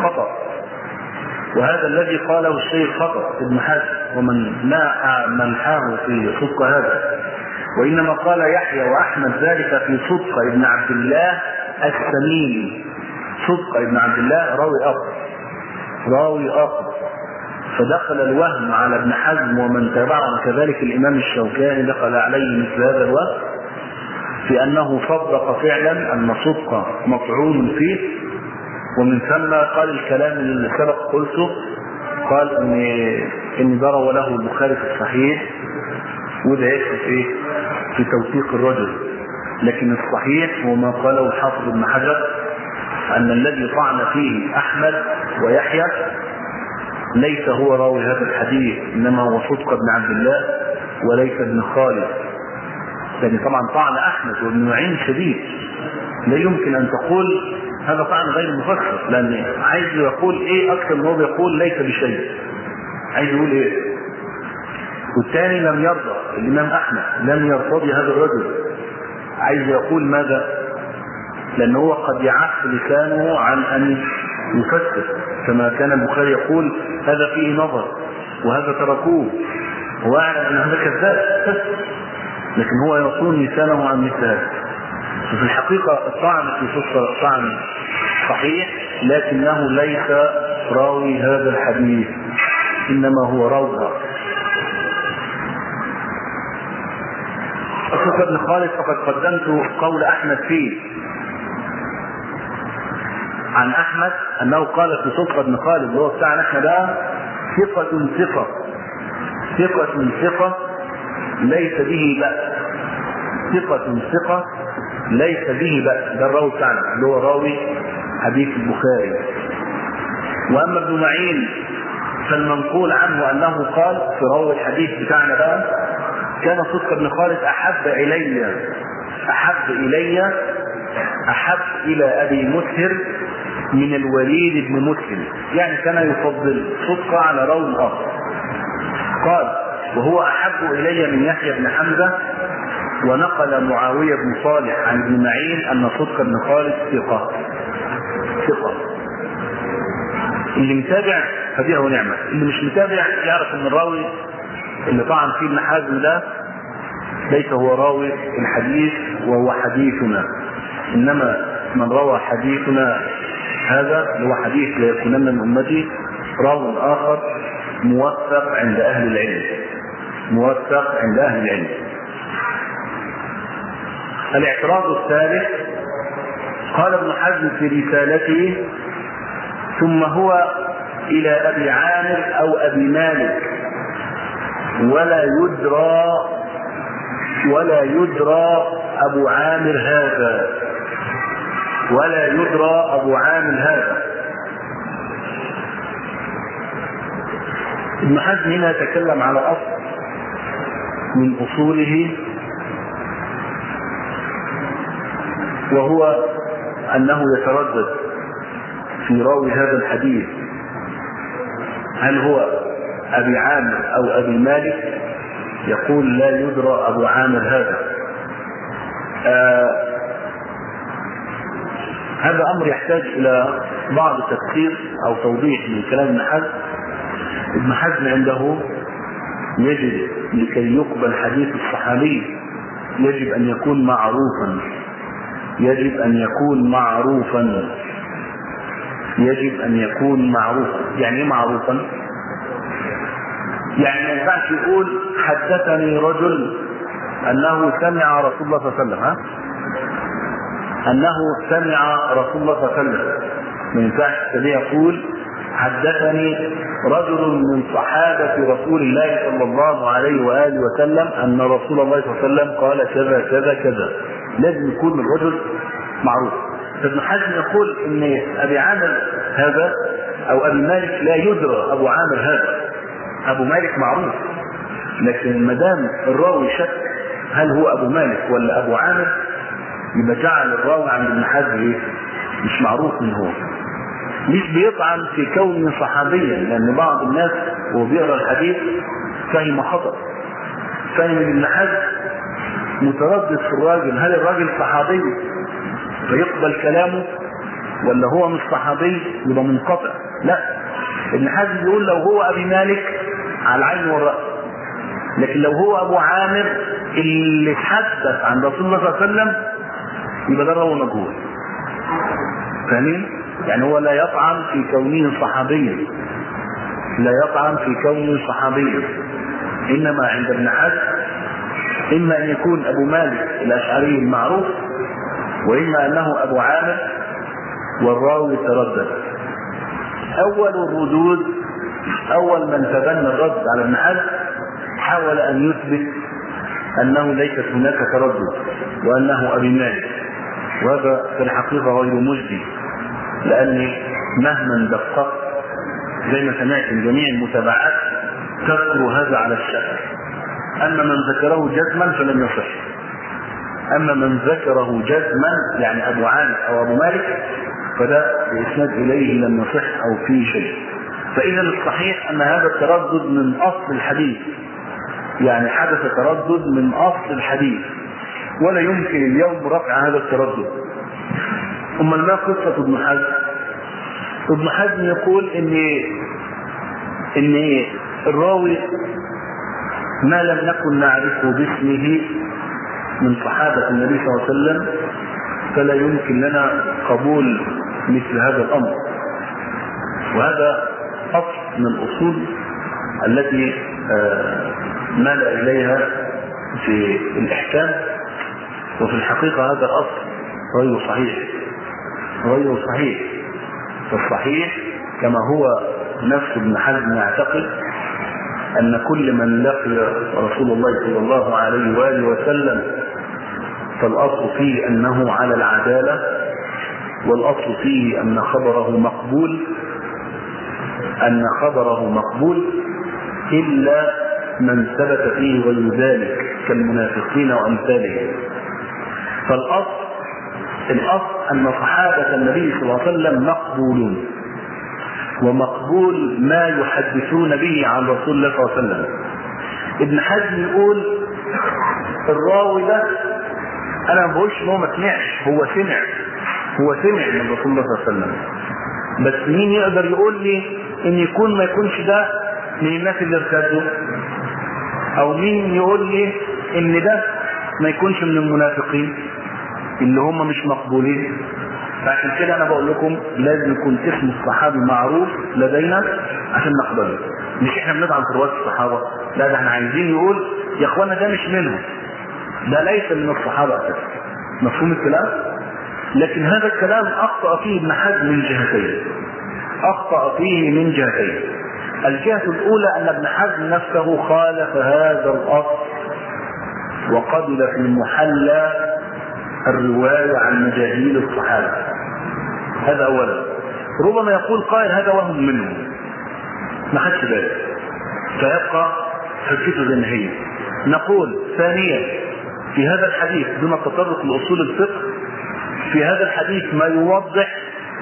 الشيخ خطأ ابن حزم، ومن منحاه في صدق هذا، وإنما قال يحيى وأحمد ذلك في صدق ابن عبد الله السمين. صدق ابن عبد الله راوي آخر، فدخل الوهم على ابن حزم ومن تابعه، كذلك الإمام الشوكاني دخل عليه مثل هذا الوهم في أنه صدق فعلا أن صدق مطعون فيه، ومن ثم قال الكلام اللي سبق قلته، قال إن ضرب له البخاري في الصحيح، وده يكفي في توثيق الرجل، لكن الصحيح هو ما قاله الحافظ ابن حجر أن الذي طعن فيه أحمد ويحيى ليس هو راوي هذا الحديث، إنما هو صدق ابن عبد الله وليس ابن خالد. لأن طبعا طعن أحمد وابن معين شديد، لا يمكن أن تقول هذا طعن غير مفسر، لأن عايز يقول إيه أكثر من هو يقول ليس بشيء، عايز يقول إيه. والثاني لم يرضى، الإمام أحمد لم يرتضي هذا الرجل، عايز يقول ماذا؟ لأنه هو قد يعف لسانه عن أن يفسر، كما كان البخاري يقول هذا فيه نظر وهذا تركوه، هو أعلم أن هذا كذاب، لكن هو يصون لسانه عن مثل هذا. وفي الحقيقة الطعن في صدق طعن صحيح، لكنه ليس راوي هذا الحديث، إنما هو راوي. صدق ابن خالد فقد قدمت قول أحمد فيه عن أحمد أنه قال في صدق ابن خالد اللي هو بتاع أحمد ده ثقة ليس به بأس، ثقة ليس به بأس، ده الراوي بتاعنا اللي هو راوي حديث البخاري. وأما ابن معين فالمنقول عنه أنه قال في راوي الحديث بتاعنا بقى: كان صدق ابن خالد أحب إلى أبي مسهر من الوليد بن مسلم، يعني كان يفضل صدق على راوي آخر. قال: وهو أحب إلي من يحيى بن حمزة. ونقل معاوية بن صالح عن ابن معين أن صدق ابن خالد ثقة. اللي متابع فبيه ونعمة، اللي مش متابع يعرف أن الراوي اللي طعن فيه ابن حزم ده ليس هو راوي الحديث وهو حديثنا، إنما من روى حديثنا هذا هو حديث لا يكونن من أمتي راوي آخر موثق عند أهل العلم. الاعتراض الثالث: قال ابن حزم في رسالته: ثم هو إلى أبي عامر أو أبي مالك ولا يدرى أبو عامر هذا. ابن حزم هنا يتكلم على أصل من أصوله، وهو أنه يتردد في راوي هذا الحديث هل هو أبي عامر أو أبي مالك؟ يقول لا يدرى أبو عامر هذا. هذا أمر يحتاج إلى بعض تفسير أو توضيح من كلام ابن حزم. ابن حزم عنده يجب لكي يقبل حديث الصحابي يجب أن يكون معروفا، يجب أن يكون معروفا، يجب أن يكون معروفا. يعني ايه معروفا؟ يعني ما ينفعش يقول حدثني رجل أنه سمع رسول الله صلى الله عليه وسلم، أنه سمع رسول الله صلى الله عليه وسلم. ما ينفعش يقول حدثني رجل من صحابة رسول الله صلى الله عليه وآله وسلم أن رسول الله صلى الله عليه وسلم قال كذا كذا كذا. لازم يكون الرجل معروف. فابن حزم يقول ان ابي عامر هذا او ابي مالك لا يدرى ابو عامر هذا. ابو مالك معروف، لكن ما دام الراوي شك هل هو ابو مالك ولا ابو عامر يبقى جعل الراوي عند ابن حزم مش معروف من هو. مش بيطعن في كون صحابيا، لان بعض الناس وهو بيقرا الحديث فهم خطأ، فهم ابن حزم متردد في الراجل، هل الراجل صحابي فيقبل كلامه ولا هو مش صحابي يبقى منقطع؟ لا، ابن حزم بيقول لو هو ابي مالك على العين والراس، لكن لو هو ابو عامر اللي تحدث عن رسول الله صلى الله عليه وسلم يبقى ده راوي مجهول. فاهمين؟ يعني هو لا يطعن في كونه صحابيا، لا يطعن في كونه صحابيا، انما عند ابن حزم اما ان يكون ابو مالك الاشعري المعروف، واما انه ابو عامر والراوي تردد. اول الردود، اول من تبنى الرد على ابن حزم حاول ان يثبت انه ليست هناك تردد وانه ابي مالك، وهذا في الحقيقه غير مجدي، لان مهما دققت زي ما سمعت من جميع المتابعات تذكر هذا على الشك. اما من ذكره جزما فلم يصح، اما من ذكره جزما يعني ابو عامر او ابو مالك فده بإسناد اليه لم يصح او فيه شيء. فاذا الصحيح ان هذا التردد من اصل الحديث، يعني حدث تردد من اصل الحديث ولا يمكن اليوم رفع هذا التردد. امال ما قصه ابن حزم؟ ابن حزم يقول ان الراوي ما لم نكن نعرفه باسمه من صحابة النبي صلى الله عليه وسلم فلا يمكن لنا قبول مثل هذا الأمر. وهذا أصل من الأصول التي مال إليها في الإحكام، وفي الحقيقة هذا الأصل غير صحيح، غير صحيح. فالصحيح كما هو نفس ابن حزم يعتقد أن كل من لقي رسول الله صلى الله عليه وآله وسلم فالأصل فيه أنه على العدالة، والأصل فيه أن خبره مقبول، أن خبره مقبول إلا من ثبت فيه غير ذلك كالمنافقين وأمثالهم. فالأصل أن صحابة النبي صلى الله عليه وسلم مقبولون، ومقبول ما يحدثون به عن رسول الله صلى الله عليه وسلم. ابن حزم يقول الراوي ده انا ما بقولش ان هو ما سمعش، هو سمع من رسول الله صلى الله عليه وسلم، بس مين يقدر يقول لي ان ما يكونش ده من الناس اللي ارتدوا، او مين يقول لي ان ده ما يكونش من المنافقين اللي هم مش مقبولين. فعشان كده انا بقول لكم لازم يكون اسم الصحابي معروف لدينا عشان نقبله. مش احنا بندعم في رواية الصحابة، لا، ده احنا عايزين نقول يا اخوانا ده مش منهم، ده ليس من الصحابة اساسا. مفهوم الكلام؟ لكن هذا الكلام اخطأ فيه ابن حزم من جهتين، اخطأ فيه من جهتين. الجهة الاولى ان ابن حزم نفسه خالف هذا الاصل وقبل في المحلى الرواية عن مجاهيل الصحابة. هذا اولا. ربما يقول قائل هذا وهم منه ما خدش باله، فيبقى حجته زي ما هي. نقول ثانيا في هذا الحديث دون التطرق لاصول الفقه، في هذا الحديث ما يوضح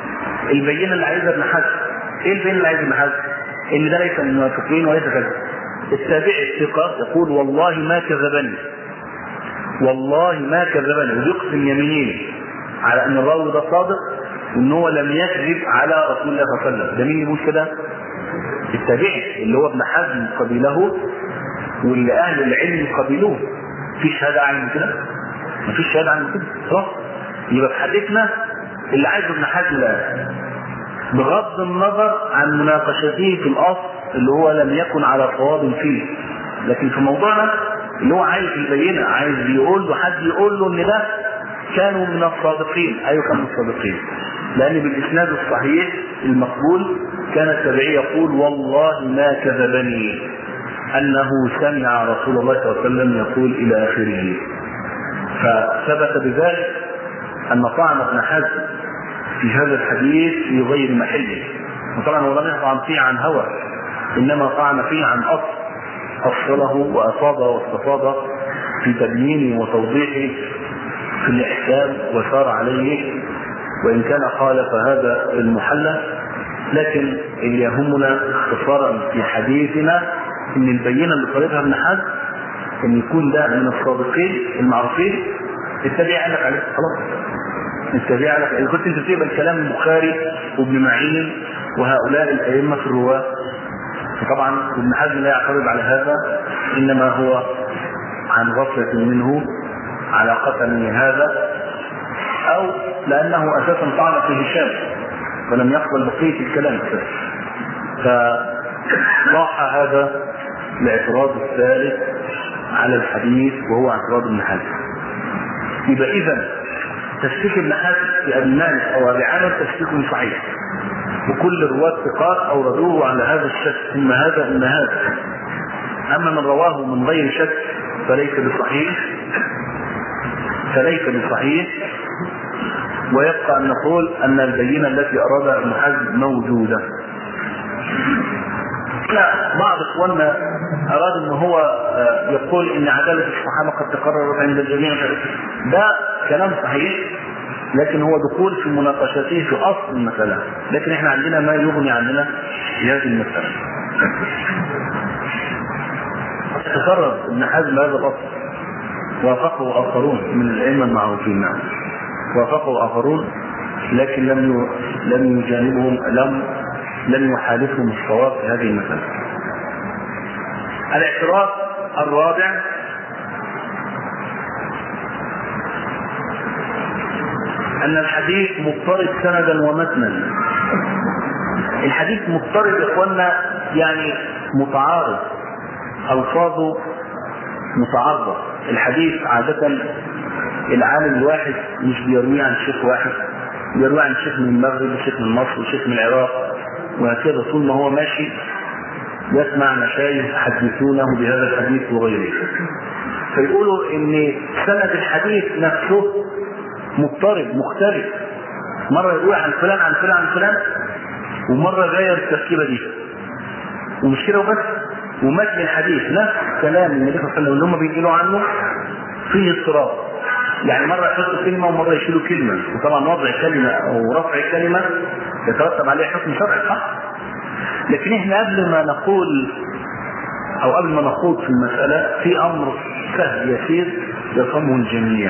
البينه اللي عايزها ابن حزم. ايه البينه اللي عايزها ابن حزم؟ ان ده ليس من المنافقين وليس كذا. التابعي الثقه يقول والله ما كذبني، والله ما كذبني، ويقسم يمينين على ان الراوي ده صادق وان هو لم يكذب على رسول الله صلى الله عليه وسلم. ده مين يقول كده؟ التابعي اللي هو ابن حزم قبيله واللي اهل العلم قبيلوه. في شهاده عن كده؟ مفيش شهاده عن كده خلاص. يبقى في حديثنا اللي عايزه ابن حزم الان بغض النظر عن مناقشته في الاصل اللي هو لم يكن على صواب فيه، لكن في موضوعنا اللي هو عايز البينه، عايز يقول له حد يقول له ان ده كانوا من الصادقين. ايوه كانوا من الصادقين، لان بالاسناد الصحيح المقبول كان التابعي يقول والله ما كذبني انه سمع رسول الله صلى الله عليه وسلم يقول الى اخره. فثبت بذلك ان طعن ابن حزم في هذا الحديث في غير محله، وطبعا هو لم يطعن فيه عن هوى، انما طعن فيه عن اصل افصله وافاض واستفاض في تبيينه وتوضيحه في الاحكام وسار عليه، وان كان خالف هذا المحلى. لكن اللي يهمنا اختصارا في حديثنا ان البينه اللي طالبها ابن حزم ان يكون ده من الصادقين المعروفين. التابعي قال لك عليه خلاص، التابعي قال لك اذا كنت انت بتقبل كلام البخاري وابن معين وهؤلاء الائمه في الرواه، فطبعا ابن حزم لا يعترض على هذا، انما هو عن غفله منه على قتل هذا، او لانه اساسا طعن في هشام فلم يقبل بقيه الكلام. فضاح هذا الاعتراض الثالث على الحديث وهو اعتراض ابن حزم. يبقى اذا تشكيك ابن حزم في ابي مالك او ابي عامر تشكيك صحيح، وكل الرواة ثقات اوردوه على هذا الشك، ثم هذا ان هذا. اما من رواه من غير شك فليس بصحيح، ويبقى ان نقول ان البينه التي ارادها ابن حزم موجوده. بعض اخواننا اراد ان هو يقول ان عداله الصحابه قد تقررت عند الجميع، ده كلام صحيح، لكن هو دخول في مناقشته في اصل المساله، لكن احنا عندنا ما يغني عننا في هذه المساله. تقرر ابن حزم هذا الاصل، وافقه اخرون من الائمه المعروفين، نعم وافقه اخرون، لكن لم يجانبهم، لم يحالفهم الصواب في هذه المساله. الاعتراض الرابع ان الحديث مضطرد سندا ومتنا. الحديث مضطرد يا اخوانا يعني متعارض، الفاظه متعارضه. الحديث عاده العالم الواحد مش بيروي عن شيخ واحد، بيروي عن شيخ من المغرب وشيخ من مصر وشيخ من العراق، وهكذا طول ما هو ماشي يسمع مشايخ يحدثونه بهذا الحديث وغيره. فيقولوا ان سند الحديث نفسه مضطرب مختلف، مره يروي عن فلان عن فلان عن فلان، ومره غير التركيبه دي، ومش كده وبس، ومتن الحديث نفس كلام النبي صلى الله عليه وسلم اللي هم بيقولوا عنه فيه اضطراب، يعني مرة يحطوا كلمة ومرة يشيلوا كلمة، وطبعا وضع كلمة أو رفع كلمة يترتب عليه حكم شرعي صح؟ لكن احنا قبل ما نقول أو قبل ما نخوض في المسألة في أمر سهل يسير يفهمه الجميع.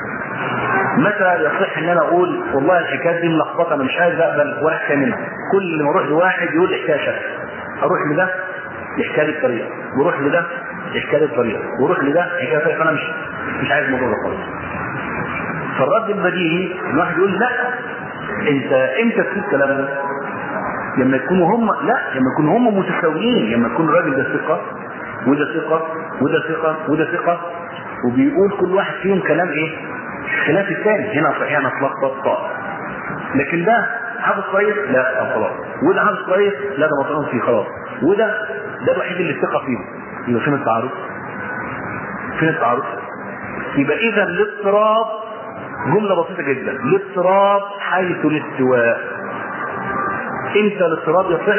متى يصح ان انا اقول والله الحكايه دي ملخبطه انا مش عايز اقبل ولا حكايه منها، كل ما اروح لواحد يقول حكايه شكل، اروح لده يحكي لي الطريقه، واروح لده يحكي لي الطريقه، واروح لده حكايه طريقه، فانا مش عايز الموضوع ده خالص. فالرد البديهي الواحد يقول لا، انت امتى تقول الكلام ده؟ لما يكونوا هم لما يكونوا هم متساويين، لما يكون الراجل ده ثقه وده ثقه وده ثقه وده ثقه، وبيقول كل واحد فيهم كلام ايه؟ خلاف الثاني، هنا صحيح انا اتلخبط طاق، لكن ده حافظ كويس لا خلاص، وده حافظ كويس لا ده مطعون فيه خلاص، وده الوحيد اللي الثقه فيه. يبقى فين التعارض؟ فين التعارض؟ يبقى اذا الاضطراب جمله بسيطه جدا، الاضطراب حيث الاستواء. امتى الاضطراب يصح؟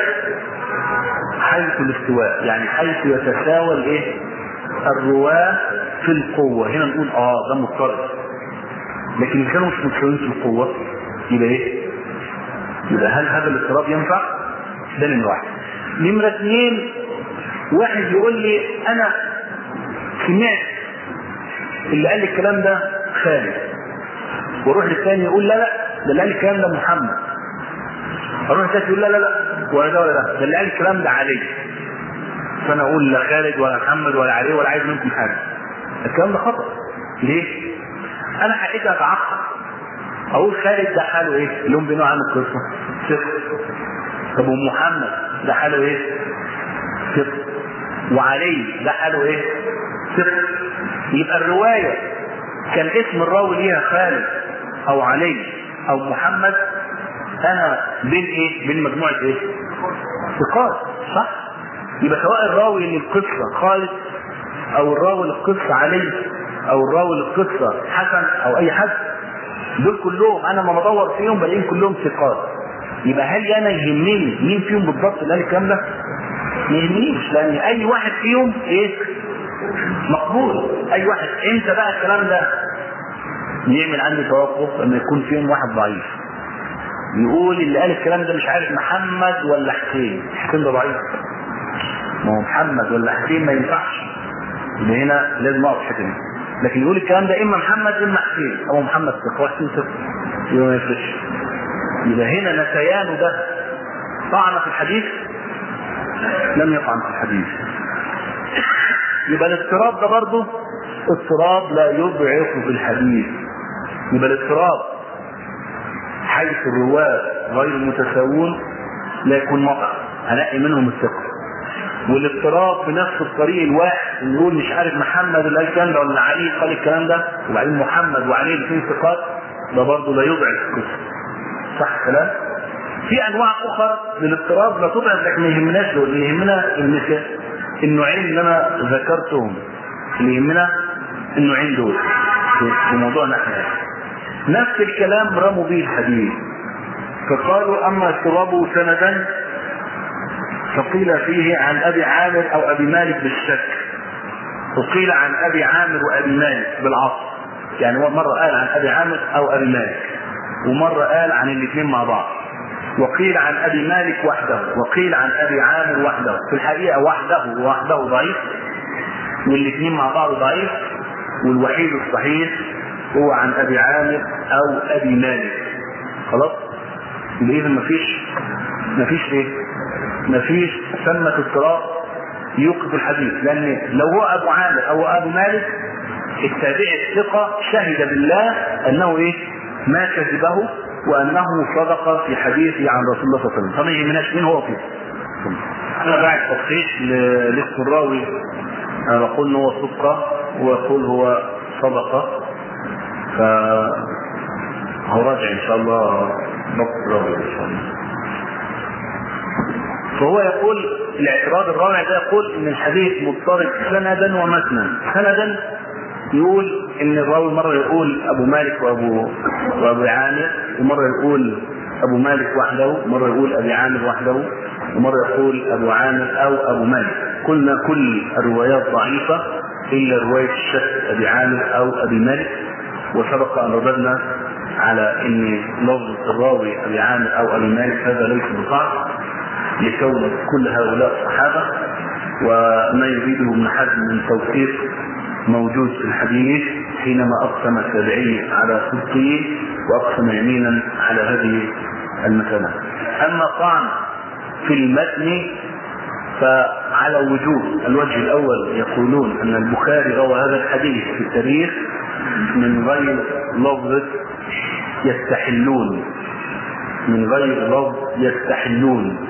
حيث الاستواء، يعني حيث يتساوى الايه؟ الرواه في القوه، هنا نقول ده مضطرب. لكن إذا كانوا مش متساويين في القوة يبقى ايه؟ يبقى هل هذا الاضطراب ينفع؟ ده نمرة واحد. نمرة اثنين، واحد يقول لي انا سمعت اللي قال لي الكلام ده خالد، واروح للثاني يقول لا لا ده اللي قال الكلام ده محمد، اروح للثالث يقول لا لا لا ولا ده ولا ده اللي قال الكلام ده علي، فانا اقول لا خالد ولا محمد ولا علي ولا عايز منكم حاجه. الكلام ده خطأ. ليه؟ انا حقيقة اتعقد اقول خالد ده حاله ايه؟ اللي هم بينوا عنه القصه صفر. طب ومحمد ده حاله ايه؟ صفر. وعلي ده حاله ايه؟ صفر. يبقى الروايه كان اسم الراوي ليها خالد او علي او محمد، انا بين ايه؟ بين مجموعه ايه؟ ثقات، صح؟ يبقى سواء الراوي اللي القصه خالد او الراوي للقصه علي او الراوي للقصه حسن او اي حد، دول كلهم انا ما بدور فيهم بلاقيهم كلهم ثقات. يبقى هل انا يهمني مين فيهم بالضبط اللي قال الكلام ده؟ ما يهمنيش، لان اي واحد فيهم ايه؟ مقبول. اي واحد. انت بقى الكلام ده يعمل عندي توقف لما يكون فيهم واحد ضعيف يقول اللي قال الكلام ده مش عارف محمد ولا حسين. حسين ده ضعيف، ما هو محمد ولا حسين ما ينفعش، يبقى هنا لازم اقف حكم. لكن يقول الكلام ده اما محمد اما حسين، او محمد ثقه وحسين ثقه، يبقى ما يفرقش. يبقى هنا نسيانه ده طعن في الحديث؟ لم يطعن في الحديث. يبقى الاضطراب ده برضه اضطراب لا يضعف في الحديث. يبقى الاضطراب حيث الرواه غير متساوون لا يكون مطعم، هنقي منهم الثقه. والاضطراب في نفس الطريق الواحد نقول مش عارف محمد اللي قال الكلام ده ولا علي قال الكلام ده، وبعدين محمد وعلي الاثنين ثقات، ده برضه لا يضعف القصه. صح الكلام؟ في انواع اخرى للاضطراب لا تضعف، لكن ما يهمناش دول. اللي يهمنا النوعين اللي انا ذكرتهم، اللي يهمنا النوعين دول في موضوعنا احنا. نفس الكلام رموا به الحديث، فقالوا اما اضطرابه سندا فقيل فيه عن ابي عامر او ابي مالك بالشك، وقيل عن ابي عامر وابي مالك بالعصر. يعني مره قال عن ابي عامر او ابي مالك، ومره قال عن الاثنين مع بعض. وقيل عن ابي مالك وحده، وقيل عن ابي عامر وحده. في الحقيقه وحده ضعيف، والاثنين مع بعض ضعيف، والوحيد الصحيح هو عن ابي عامر او ابي مالك. خلاص؟ اذا مفيش ايه؟ مفيش ثمة اضطراب يوقف الحديث، لان لو هو ابو عامر او ابو مالك التابعي الثقة شهد بالله انه ايه؟ ما كذبه وانه صدق في حديثه عن رسول الله صلى الله عليه وسلم. فما يهمناش مين هو فيه. انا بعد تصحيح لاسم الراوي انا بقول ان هو صدقه ويقول هو صدقه، فهو راجع ان شاء الله ضبط الراوي ان شاء الله. فهو يقول الاعتراض الرابع ده يقول ان الحديث مضطرب سندا ومتنا. سندا يقول ان الراوي مره يقول ابو مالك وابو عامر، ومره يقول ابو مالك وحده، ومره يقول ابي عامر وحده، ومره يقول ابو عامر او ابو مالك. قلنا كل الروايات ضعيفه الا روايه الشك ابي عامر او ابي مالك. وسبق ان رددنا على ان لفظ الراوي ابي عامر او ابي مالك هذا ليس بضعف، لكون كل هؤلاء صحابه، وما يريده ابن حزم من توثيق موجود في الحديث حينما اقسم التابعي على صدقه واقسم يمينا على هذه المسألة. اما طعن في المتن فعلى وجوه. الوجه الاول يقولون ان البخاري روى هذا الحديث في التاريخ من غير لفظ يستحلون، من غير لفظ يستحلون.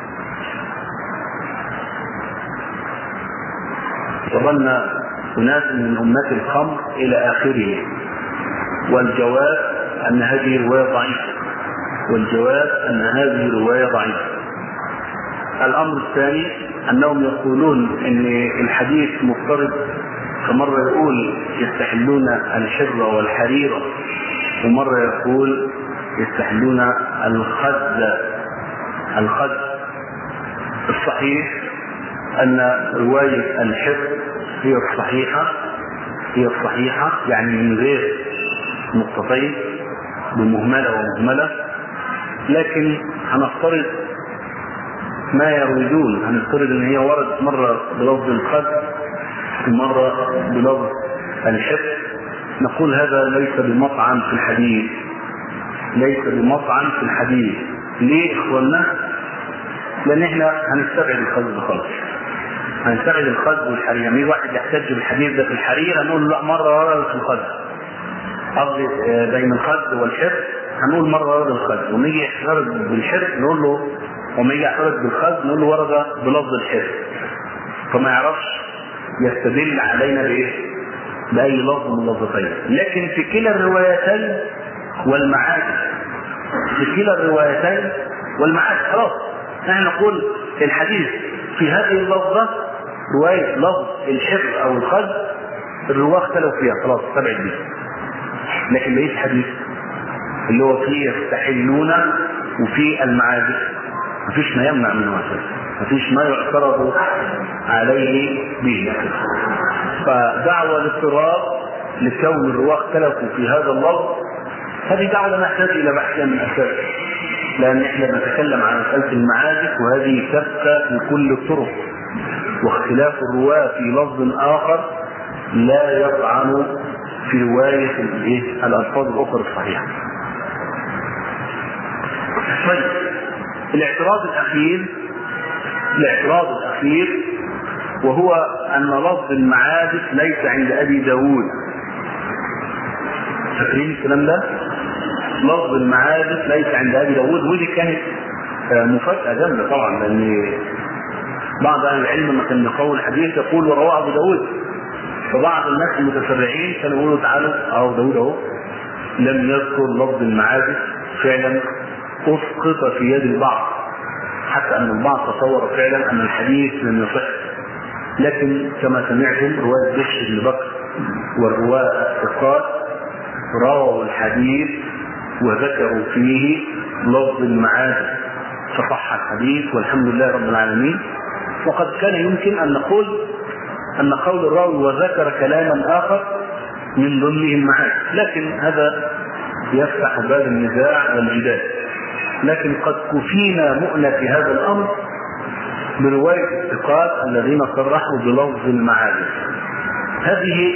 وظن أناس من أمة الخمر إلى آخره. والجواب أن هذه رواية ضعيفة، والجواب أن هذه رواية ضعيفة. الأمر الثاني أنهم يقولون أن الحديث مضطرب، فمرة يقول يستحلون الحر والحرير، ومرة يقول يستحلون الخد. الصحيح أن رواية الحر هي الصحيحة يعني من غير نقطتين، بمهملة ومهملة. لكن هنفترض ما يريدون، هنفترض ان هي وردت مرة بلفظ الخد ومرة بلفظ الحفظ، نقول هذا ليس بمطعن في الحديث، ليس بمطعن في الحديث. ليه اخوانا؟ لان احنا هنستبعد الخد خالص، هنستبعد الخد والحرير. يعني واحد يحتج بالحديث ده في الحرير هنقول له لا مرة ورد في الخد، قصدي بين الخد والحفظ هنقول مرة ورد الخد، ونيجي يحترد بالحفظ نقول له، وما يجي يحترد بالخد نقول له ورد بلفظ الحفظ. فما يعرفش يستدل علينا بايه؟ باي لفظ من اللفظتين. لكن في كلا الروايتين والمعاني، في كلا الروايتين والمعاني خلاص نحن نقول الحديث في هذه اللفظة رواية لفظ الحفظ او الخد الرواه اختلفوا فيها خلاص تبعد بيه. لكن بقية الحديث اللي هو فيه يستحلون وفيه المعازف مفيش ما يمنع منه اساسا، مفيش ما يعترض عليه به. فدعوة الاضطراب لكون الرواه اختلفوا في هذا اللفظ هذه دعوة لا نحتاج الى بحثها من اساس، لان احنا بنتكلم عن مسألة المعازف وهذه ثابتة في كل الطرق، واختلاف الرواه في لفظ اخر لا يطعن في رواية الألفاظ الأخرى الصحيحة. طيب الاعتراض الأخير وهو أن لفظ المعازف ليس عند أبي داود. فاكرين الكلام ده؟ لفظ المعازف ليس عند أبي داود، ودي كانت مفاجأة جامدة طبعا، لأن بعض أهل العلم لما كان يقول الحديث يقول ورواه أبو داود، فبعض الناس المتتبعين كانوا يقولوا تعالوا اهو داود اهو لم يذكر لفظ المعازف، فعلا اسقط في يد البعض، حتى ان البعض تصور فعلا ان الحديث لم يصح. لكن كما سمعتم رواية بشر بن بكر والرواة الثقات رووا الحديث وذكروا فيه لفظ المعازف فصح الحديث والحمد لله رب العالمين. وقد كان يمكن ان نقول أن قول الراوي وذكر كلاما آخر من ضمنه المعازف، لكن هذا يفتح باب النزاع والجدال. لكن قد كفينا مؤنة في هذا الأمر برواية الثقات الذين صرحوا بلفظ المعازف. هذه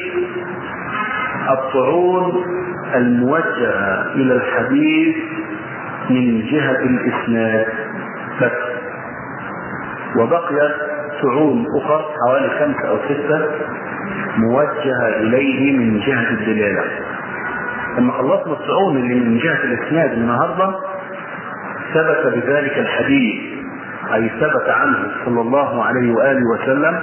الطعون الموجهة إلى الحديث من جهة الإسناد بس، وبقيت طعون أخرى حوالي 5 أو 6 موجهة إليه من جهة الدلالة. لما خلصنا الطعون اللي من جهة الإسناد النهاردة ثبت بذلك الحديث، أي ثبت عنه صلى الله عليه وآله وسلم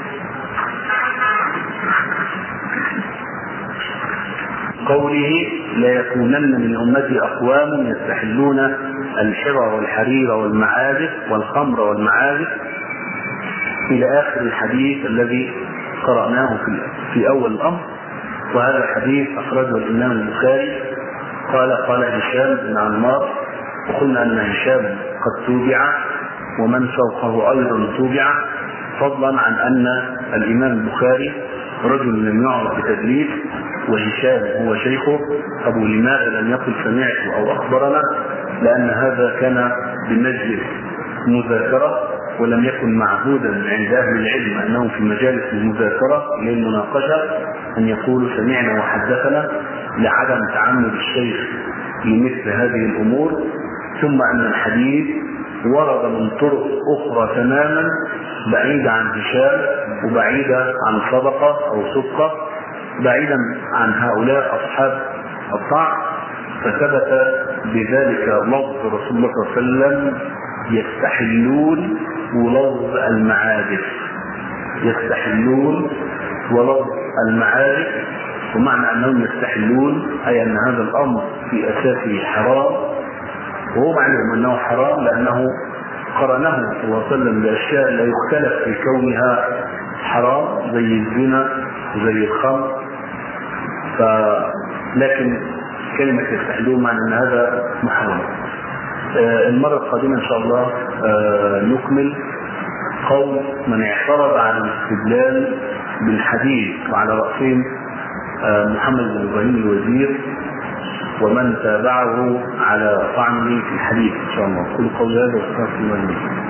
قوله لا يكونن من أمتي أقوام يستحلون الحرى والحرير والمعازف والخمر والمعازف إلى آخر الحديث الذي قرأناه في أول الأمر. وهذا الحديث أخرجه الإمام البخاري. قال هشام بن عمار، وقلنا أن هشام قد توبع ومن فوقه أيضا توبع، فضلا عن أن الإمام البخاري رجل لم يعرف بتدليس وهشام هو شيخه. أبو لماذا لم يقل سمعت أو أخبرنا؟ لأن هذا كان بمجلس مذاكرة ولم يكن معهودا عند أهل العلم أنهم في مجالس المذاكرة للمناقشة أن يقولوا سمعنا وحدثنا، لعدم تعمد الشيخ لمثل هذه الأمور. ثم أن الحديث ورد من طرق أخرى تماما بعيدة عن هشام وبعيدة عن صدقة أو صدقة، بعيدا عن هؤلاء أصحاب الطاعة، فثبت بذلك لفظ رسول الله صلى الله عليه وسلم يستحلون ولفظ المعازف، يستحلون ولفظ المعازف. ومعنى أنهم يستحلون أي أن هذا الأمر في أساسه حرام، وهو معلوم أنه حرام لأنه قرنه صلى الله عليه وسلم بأشياء لا يختلف في كونها حرام زي الزنا وزي الخمر. لكن كلمة يستحلون معنى أن هذا محرم. المرة القادمة إن شاء الله نكمل قول من اعترض على الاستدلال بالحديث، وعلى رأسهم محمد بن إبراهيم الوزير ومن تابعه على طعنه في الحديث إن شاء الله. كل قول هذا واستغفر الله.